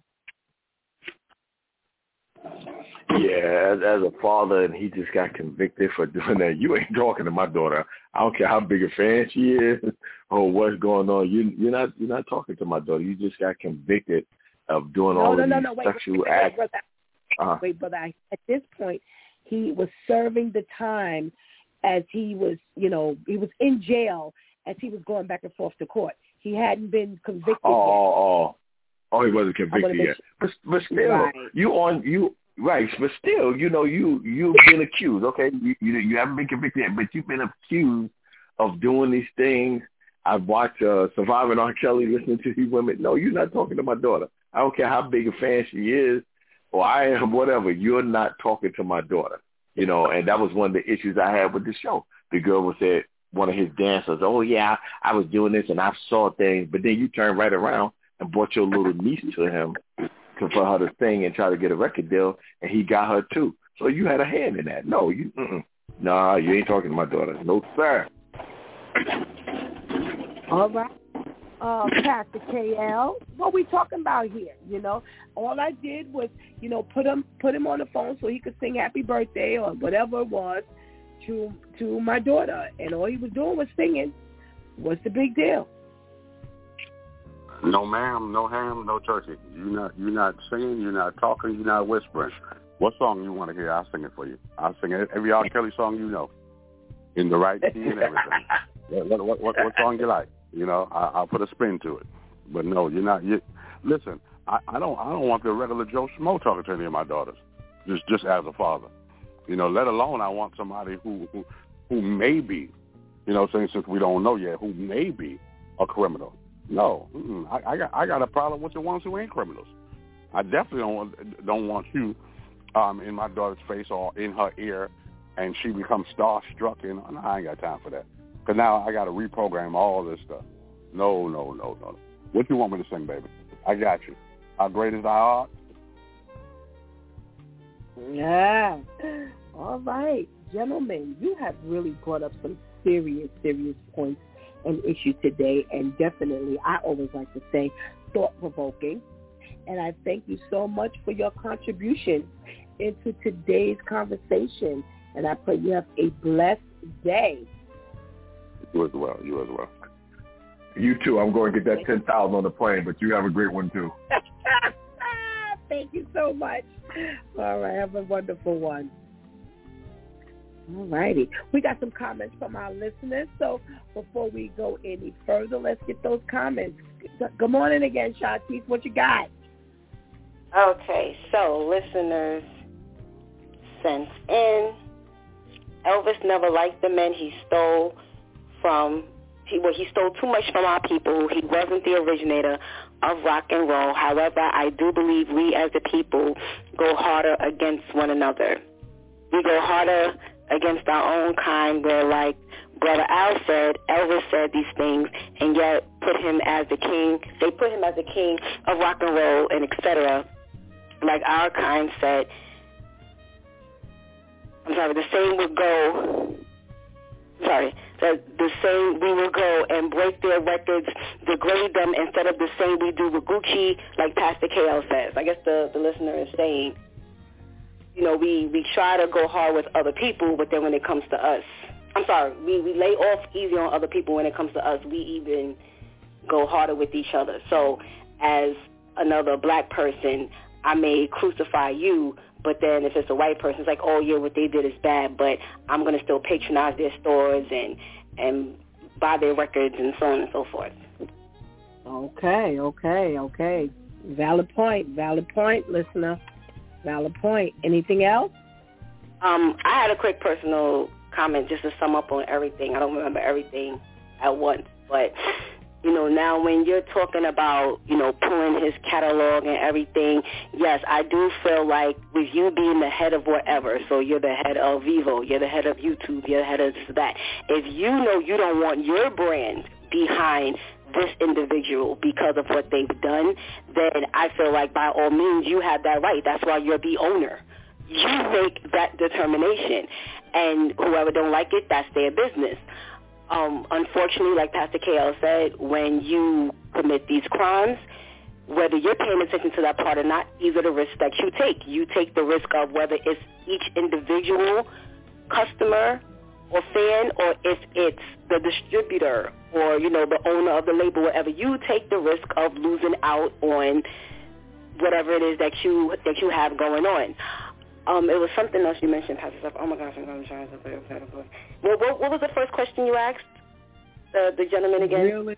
Yeah, as, as a father, and he just got convicted for doing that. You ain't talking to my daughter. I don't care how big a fan she is or what's going on. You, you're not you're not talking to my daughter. You just got convicted of doing no, all no, of no, these no, wait, sexual wait, wait, acts. Brother, uh-huh. wait, brother. At this point, he was serving the time as he was, you know, he was in jail as he was going back and forth to court. He hadn't been convicted oh, yet. Oh, oh, oh, he wasn't convicted yet. But but still, right. you on you right. But still, you know, you you've been accused. Okay, you, you you haven't been convicted yet, but you've been accused of doing these things. I've watched uh, Surviving R. Kelly, listening to these women. No, you're not talking to my daughter. I don't care how big a fan she is, or I am, whatever. You're not talking to my daughter. You know, and that was one of the issues I had with the show. The girl was said, one of his dancers, oh, yeah, I was doing this and I saw things. But then you turned right around and brought your little niece to him to, for her to sing and try to get a record deal, and he got her too. So you had a hand in that. No, you, mm-mm. Nah, you ain't talking to my daughter. No, sir. All right. Uh, Pastor K L, what we talking about here? You know, all I did was, you know, put him put him on the phone so he could sing happy birthday or whatever it was to to my daughter, and all he was doing was singing. What's the big deal? No ma'am, no ham, no turkey. You not you not singing, you're not talking, you're not whispering. What song you want to hear? I'll sing it for you. I'll sing it, every R. Kelly song you know, in the right key and everything. what, what, what, what song you like? You know, I, I'll put a spin to it. But no, you're not. You, listen, I, I don't. I don't want the regular Joe Schmo talking to any of my daughters. Just, just as a father, you know. Let alone I want somebody who, who, who may be, you know, saying since we don't know yet, who may be a criminal. No, mm-mm. I, I got. I got a problem with the ones who ain't criminals. I definitely don't want. Don't want you, um, in my daughter's face or in her ear, and she becomes starstruck. And no, I ain't got time for that. Because now I got to reprogram all this stuff. No, no, no, no. What you want me to sing, baby? I got you. How great is thy art? Yeah. All right. Gentlemen, you have really brought up some serious, serious points and issues today. And definitely, I always like to say, thought-provoking. And I thank you so much for your contribution into today's conversation. And I pray you have a blessed day. You as well. You as well. You too. I'm going to get that ten thousand on the plane, but you have a great one too. Thank you so much. All right. Have a wonderful one. All righty. We got some comments from our listeners. So before we go any further, let's get those comments. Good morning again, Shantice. What you got? Okay. So listeners sent in. Elvis never liked the men he stole from, he, well, he stole too much from our people. He wasn't the originator of rock and roll. However, I do believe we as a people go harder against one another. We go harder against our own kind where, like Brother Al said, Elvis said these things, and yet put him as the king. They put him as the king of rock and roll and et cetera. Like our kind said, I'm sorry, the same would go, sorry, that the same we will go and break their records, degrade them instead of the same we do with Gucci, like Pastor K L says. I guess the, the listener is saying, you know, we, we try to go hard with other people, but then when it comes to us, I'm sorry, we, we lay off easy on other people. When it comes to us, we even go harder with each other. So as another black person, I may crucify you, But then if it's a white person, it's like, oh, yeah, what they did is bad, but I'm going to still patronize their stores and and buy their records and so on and so forth. Okay, okay, okay. Valid point, valid point, listener. Valid point. Anything else? Um, I had a quick personal comment just to sum up on everything. I don't remember everything at once, but, you know, now when you're talking about, you know, pulling his catalog and everything, yes, I do feel like with you being the head of whatever, so you're the head of Vivo, you're the head of YouTube, you're the head of this, that, if you know you don't want your brand behind this individual because of what they've done, then I feel like by all means you have that right. That's why you're the owner. You make that determination, and whoever don't like it, that's their business. Um, unfortunately, like Pastor K L said, when you commit these crimes, whether you're paying attention to that part or not, these are the risks that you take. You take the risk of whether it's each individual customer or fan, or if it's the distributor or, you know, the owner of the label, whatever. You take the risk of losing out on whatever it is that you that you have going on. Um, it was something else you mentioned, Pastor Steph. Oh my gosh, I'm going to try to put it. What, what, what was the first question you asked the the gentleman again? Really?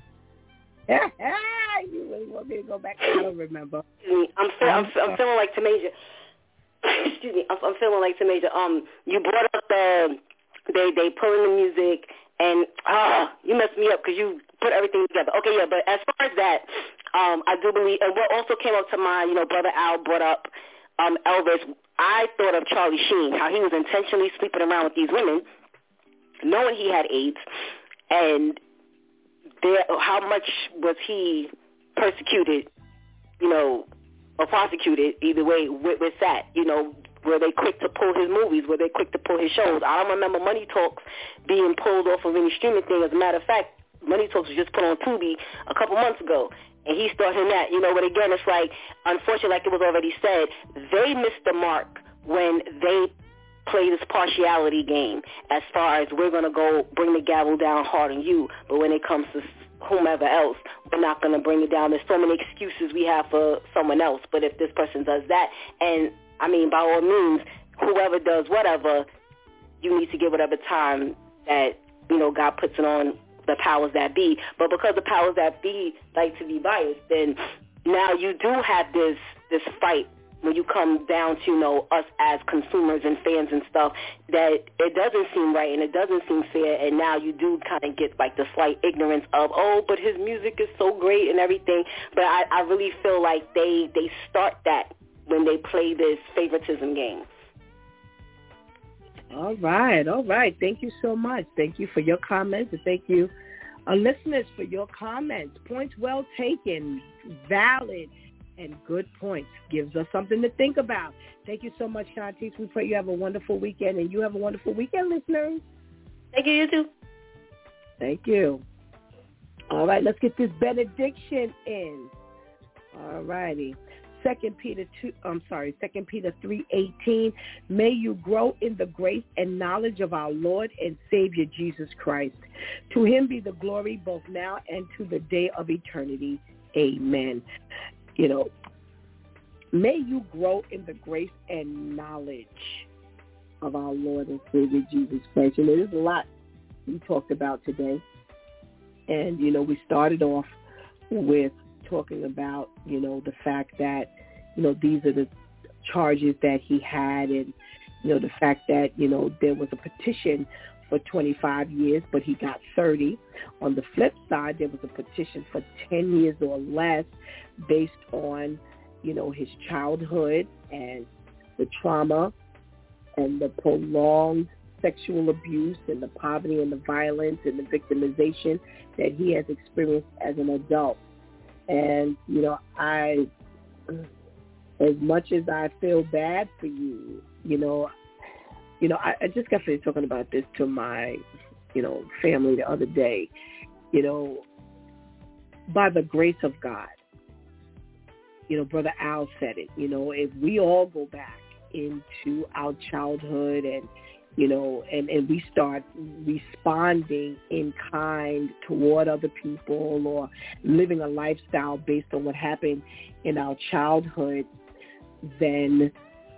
You really want me to go back? I don't remember. I'm feel, I'm, I'm feeling like Tamasia. Excuse me. I'm, I'm feeling like Tamasia. Um, you brought up the they they pulling the music, and ah, oh, you messed me up because you put everything together. Okay, yeah, but as far as that, um, I do believe, and what also came up to mind, you know, Brother Al brought up um, Elvis. I thought of Charlie Sheen, how he was intentionally sleeping around with these women, knowing he had AIDS, and there, how much was he persecuted, you know, or prosecuted, either way, with, with that, you know, were they quick to pull his movies? Were they quick to pull his shows? I don't remember Money Talks being pulled off of any streaming thing. As a matter of fact, Money Talks was just put on Tubi a couple months ago, and he started that, you know, but again, it's like, unfortunately, like it was already said, they missed the mark when they play this partiality game as far as we're going to go bring the gavel down hard on you, but when it comes to whomever else, we're not going to bring it down. There's so many excuses we have for someone else, but if this person does that, and I mean, by all means, whoever does whatever, you need to give whatever time that, you know, God puts it on the powers that be. But because the powers that be like to be biased, then now you do have this this fight when you come down to, you know, us as consumers and fans and stuff, that it doesn't seem right and it doesn't seem fair, and now you do kind of get like the slight ignorance of, oh, but his music is so great and everything. But I, I really feel like they, they start that when they play this favoritism game. All right, all right. Thank you so much. Thank you for your comments, and thank you, uh, listeners, for your comments. Points well taken, valid, and good points. Gives us something to think about. Thank you so much, Shantice. We pray you have a wonderful weekend, and you have a wonderful weekend, listeners. Thank you, you too. Thank you. All right, let's get this benediction in. All righty. Second Peter two. I'm sorry. Second Peter three eighteen. May you grow in the grace and knowledge of our Lord and Savior Jesus Christ. To Him be the glory both now and to the day of eternity. Amen. You know, may you grow in the grace and knowledge of our Lord and Savior Jesus Christ. You know, there's a lot we talked about today, and you know, we started off with talking about, you know, the fact that, you know, these are the charges that he had, and, you know, the fact that, you know, there was a petition for twenty-five years, but he got thirty. On the flip side, there was a petition for ten years or less based on, you know, his childhood and the trauma and the prolonged sexual abuse and the poverty and the violence and the victimization that he has experienced as an adult. And, you know, I, as much as I feel bad for you, you know, you know, I, I just got finished talking about this to my, you know, family the other day. You know, by the grace of God, you know, Brother Al said it, you know, if we all go back into our childhood and, you know, and, and we start responding in kind toward other people or living a lifestyle based on what happened in our childhood, then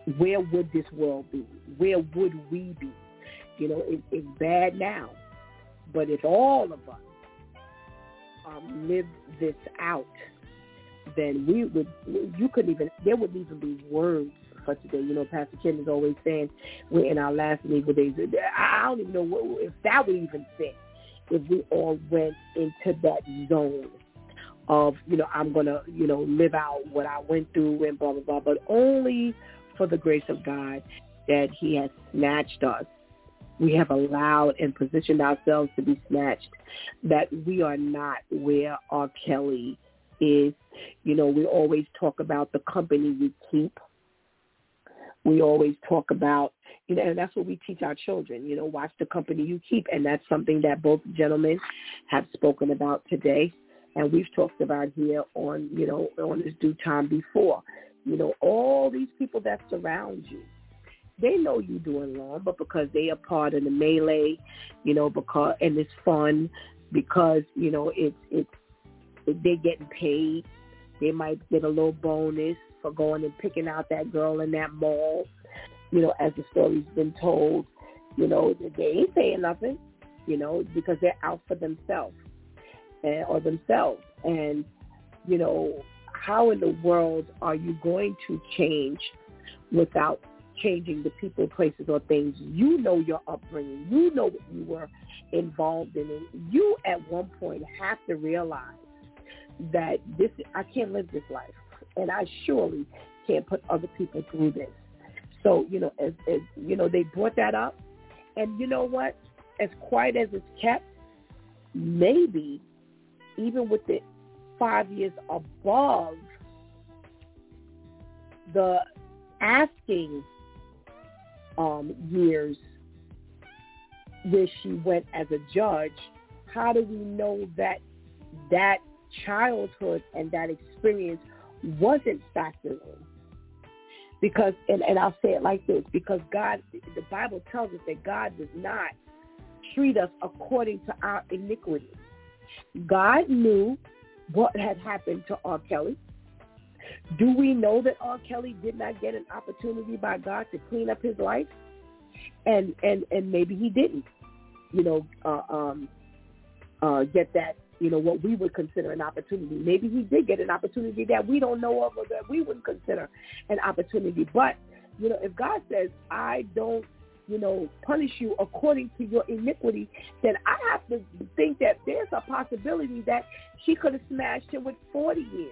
where would this world be? Where would we be? You know, it, it's bad now. But if all of us um, lived this out, then we would, you couldn't even, there wouldn't even be words for today. You know, Pastor Ken is always saying we're in our last and evil days. I don't even know what, if that would even fit if we all went into that zone of, you know, I'm going to, you know, live out what I went through and blah, blah, blah, but only for the grace of God that he has snatched us. We have allowed and positioned ourselves to be snatched, that we are not where R. Kelly is. You know, we always talk about the company we keep. We always talk about, you know, and that's what we teach our children, you know, watch the company you keep. And that's something that both gentlemen have spoken about today. And we've talked about here on, you know, on this due time before. You know, all these people that surround you, they know you're doing wrong, but because they are part of the melee, you know, because, and it's fun, because, you know, it's, it's, they're getting paid. They might get a little bonus for going and picking out that girl in that mall, you know, as the story's been told. You know, they ain't saying nothing, you know, because they're out for themselves and, or themselves. And, you know, how in the world are you going to change without changing the people, places, or things? You know your upbringing. You know what you were involved in. And you at one point have to realize that this, I can't live this life, and I surely can't put other people through this. So, you know, as, as you know, they brought that up, and you know what? As quiet as it's kept, maybe even with the five years above the asking um, years where she went as a judge, how do we know that that childhood and that experience wasn't factored in? Because, and, and I'll say it like this, because God, the Bible tells us that God does not treat us according to our iniquity. God knew what had happened to R. Kelly. Do we know that R. Kelly did not get an opportunity by God to clean up his life? And and, and maybe he didn't, you know, uh, um, uh, get that, you know, what we would consider an opportunity. Maybe he did get an opportunity that we don't know of or that we wouldn't consider an opportunity. But, you know, if God says, I don't, you know, punish you according to your iniquity, then I have to think that there's a possibility that she could have smashed him with forty years.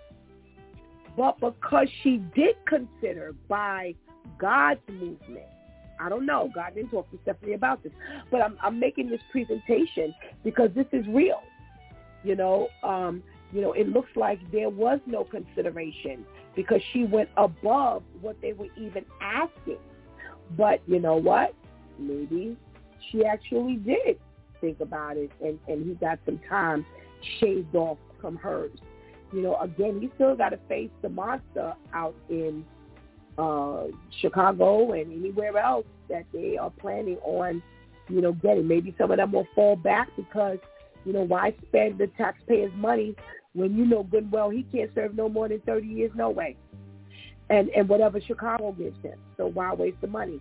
But because she did consider by God's movement, I don't know, God didn't talk to Stephanie about this, but I'm, I'm making this presentation because this is real. You know, um, you know, it looks like there was no consideration because she went above what they were even asking. But you know what? Maybe she actually did think about it, and, and he got some time shaved off from hers. You know, again, he still got to face the monster out in uh, Chicago and anywhere else that they are planning on, you know, getting. Maybe some of them will fall back because, you know, why spend the taxpayers' money when you know good and well he can't serve no more than thirty years, no way. And and whatever Chicago gives him. So why waste the money?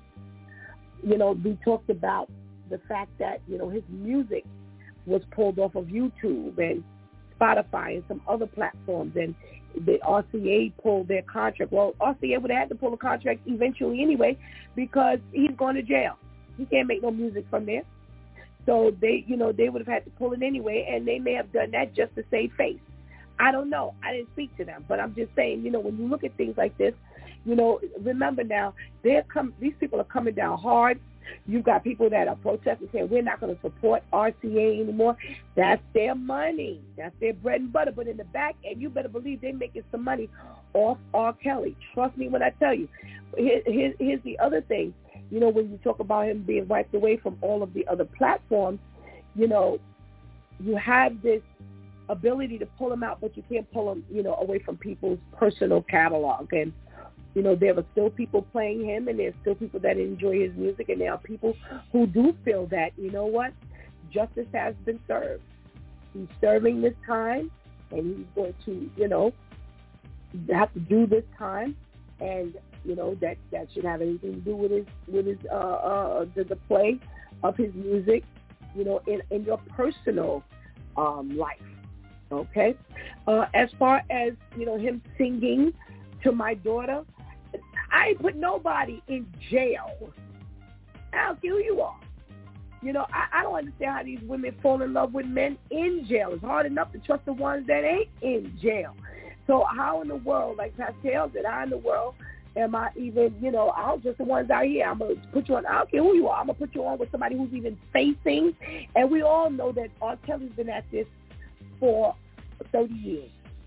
You know, we talked about the fact that, you know, his music was pulled off of YouTube and Spotify and some other platforms, and the R C A pulled their contract. Well, R C A would have had to pull a contract eventually anyway because he's going to jail. He can't make no music from there. So they, you know, they would have had to pull it anyway, and they may have done that just to save face. I don't know. I didn't speak to them, but I'm just saying, you know, when you look at things like this, you know, remember now, they're come, these people are coming down hard. You've got people that are protesting saying we're not going to support R C A anymore. That's their money. That's their bread and butter. But in the back end, you better believe they're making some money off R. Kelly. Trust me when I tell you. Here, here, here's the other thing. You know, when you talk about him being wiped away from all of the other platforms, you know, you have this ability to pull him out, but you can't pull him, you know, away from people's personal catalog. And, you know, there are still people playing him, and there's still people that enjoy his music, and there are people who do feel that, you know what, justice has been served. He's serving this time, and he's going to, you know, have to do this time. And you know, that, that should have anything to do with his with his uh, uh the, the play of his music, you know, in, in your personal um, life. Okay, uh, as far as, you know, him singing to my daughter, I ain't put nobody in jail. I don't care who you are. You know, I, I don't understand how these women fall in love with men in jail. It's hard enough to trust the ones that ain't in jail. So how in the world, like Pascal said, how in the world am I even, you know, I'll just the ones out here, I'm going to put you on, I don't care who you are, I'm going to put you on with somebody who's even facing. And we all know that R. Kelly's been at this for thirty years.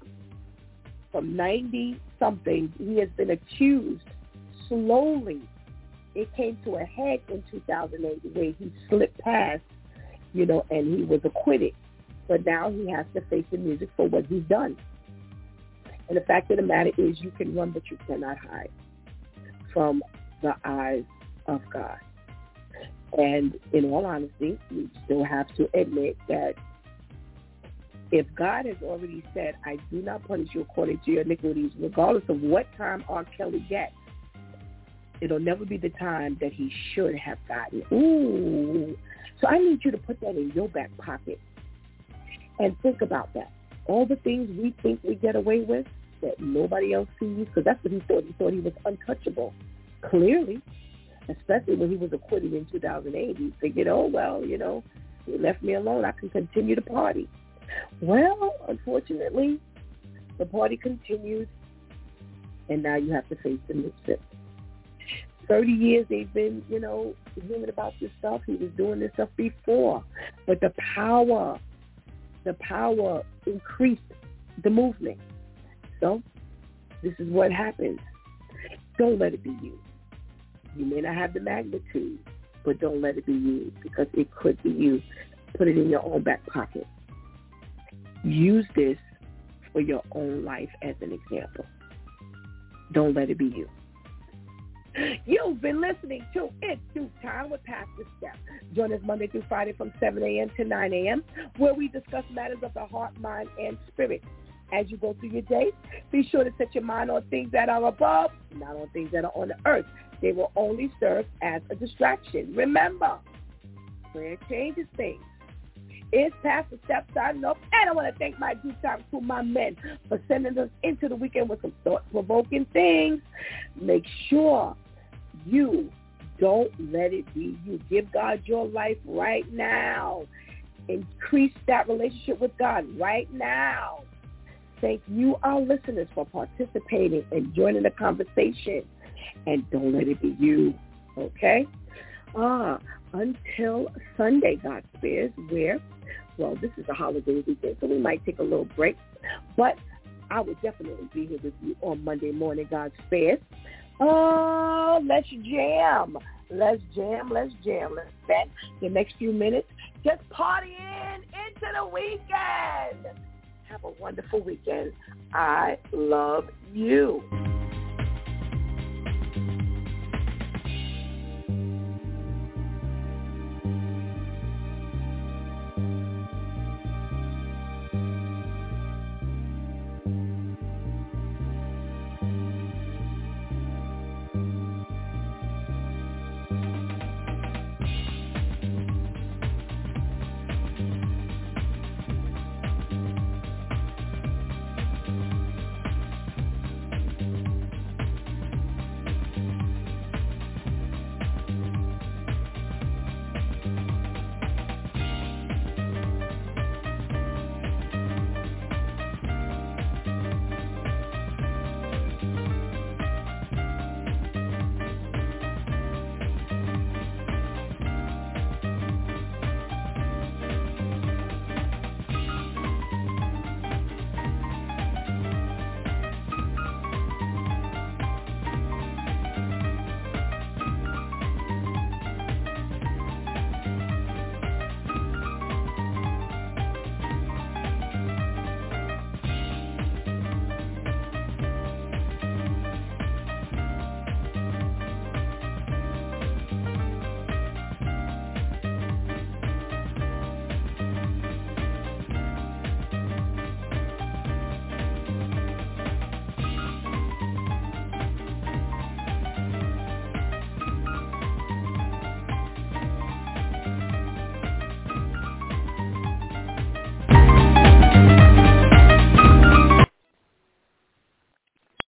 From ninety-something, he has been accused slowly. It came to a head in two thousand eight where he slipped past, you know, and he was acquitted. But now he has to face the music for what he's done. And the fact of the matter is you can run, but you cannot hide from the eyes of God. And in all honesty, we still have to admit that if God has already said, I do not punish you according to your iniquities, regardless of what time R. Kelly gets, it'll never be the time that he should have gotten. Ooh. So I need you to put that in your back pocket and think about that. All the things we think we get away with that nobody else sees, because that's what he thought. He thought he was untouchable. Clearly, especially when he was acquitted in two thousand eight, he figured, oh, well, you know, he left me alone. I can continue to party. Well, unfortunately, the party continues, and now you have to face the music. thirty years they've been, you know, hearing about this stuff. He was doing this stuff before. But the power, the power increased the movement. So this is what happens. Don't let it be you. You may not have the magnitude, but don't let it be you, because it could be you. Put it in your own back pocket. Use this for your own life as an example. Don't let it be you. You've been listening to It's Due Time with Pastor Steph. Join us Monday through Friday from seven a.m. to nine a.m. where we discuss matters of the heart, mind, and spirit. As you go through your day, be sure to set your mind on things that are above, not on things that are on the earth. They will only serve as a distraction. Remember, prayer changes things. It's Pastor Steph signing up, and I want to thank my Due Time crew, my men, for sending us into the weekend with some thought-provoking things. Make sure you don't let it be you. Give God your life right now. Increase that relationship with God right now. Thank you, our listeners, for participating and joining the conversation. And don't let it be you, okay? Ah, until Sunday, God spares, where, well, this is a holiday weekend, so we might take a little break. But I will definitely be here with you on Monday morning, God spares. Oh, let's jam. Let's jam, let's jam. Let's spend the next few minutes just partying into the weekend. Have a wonderful weekend. I love you.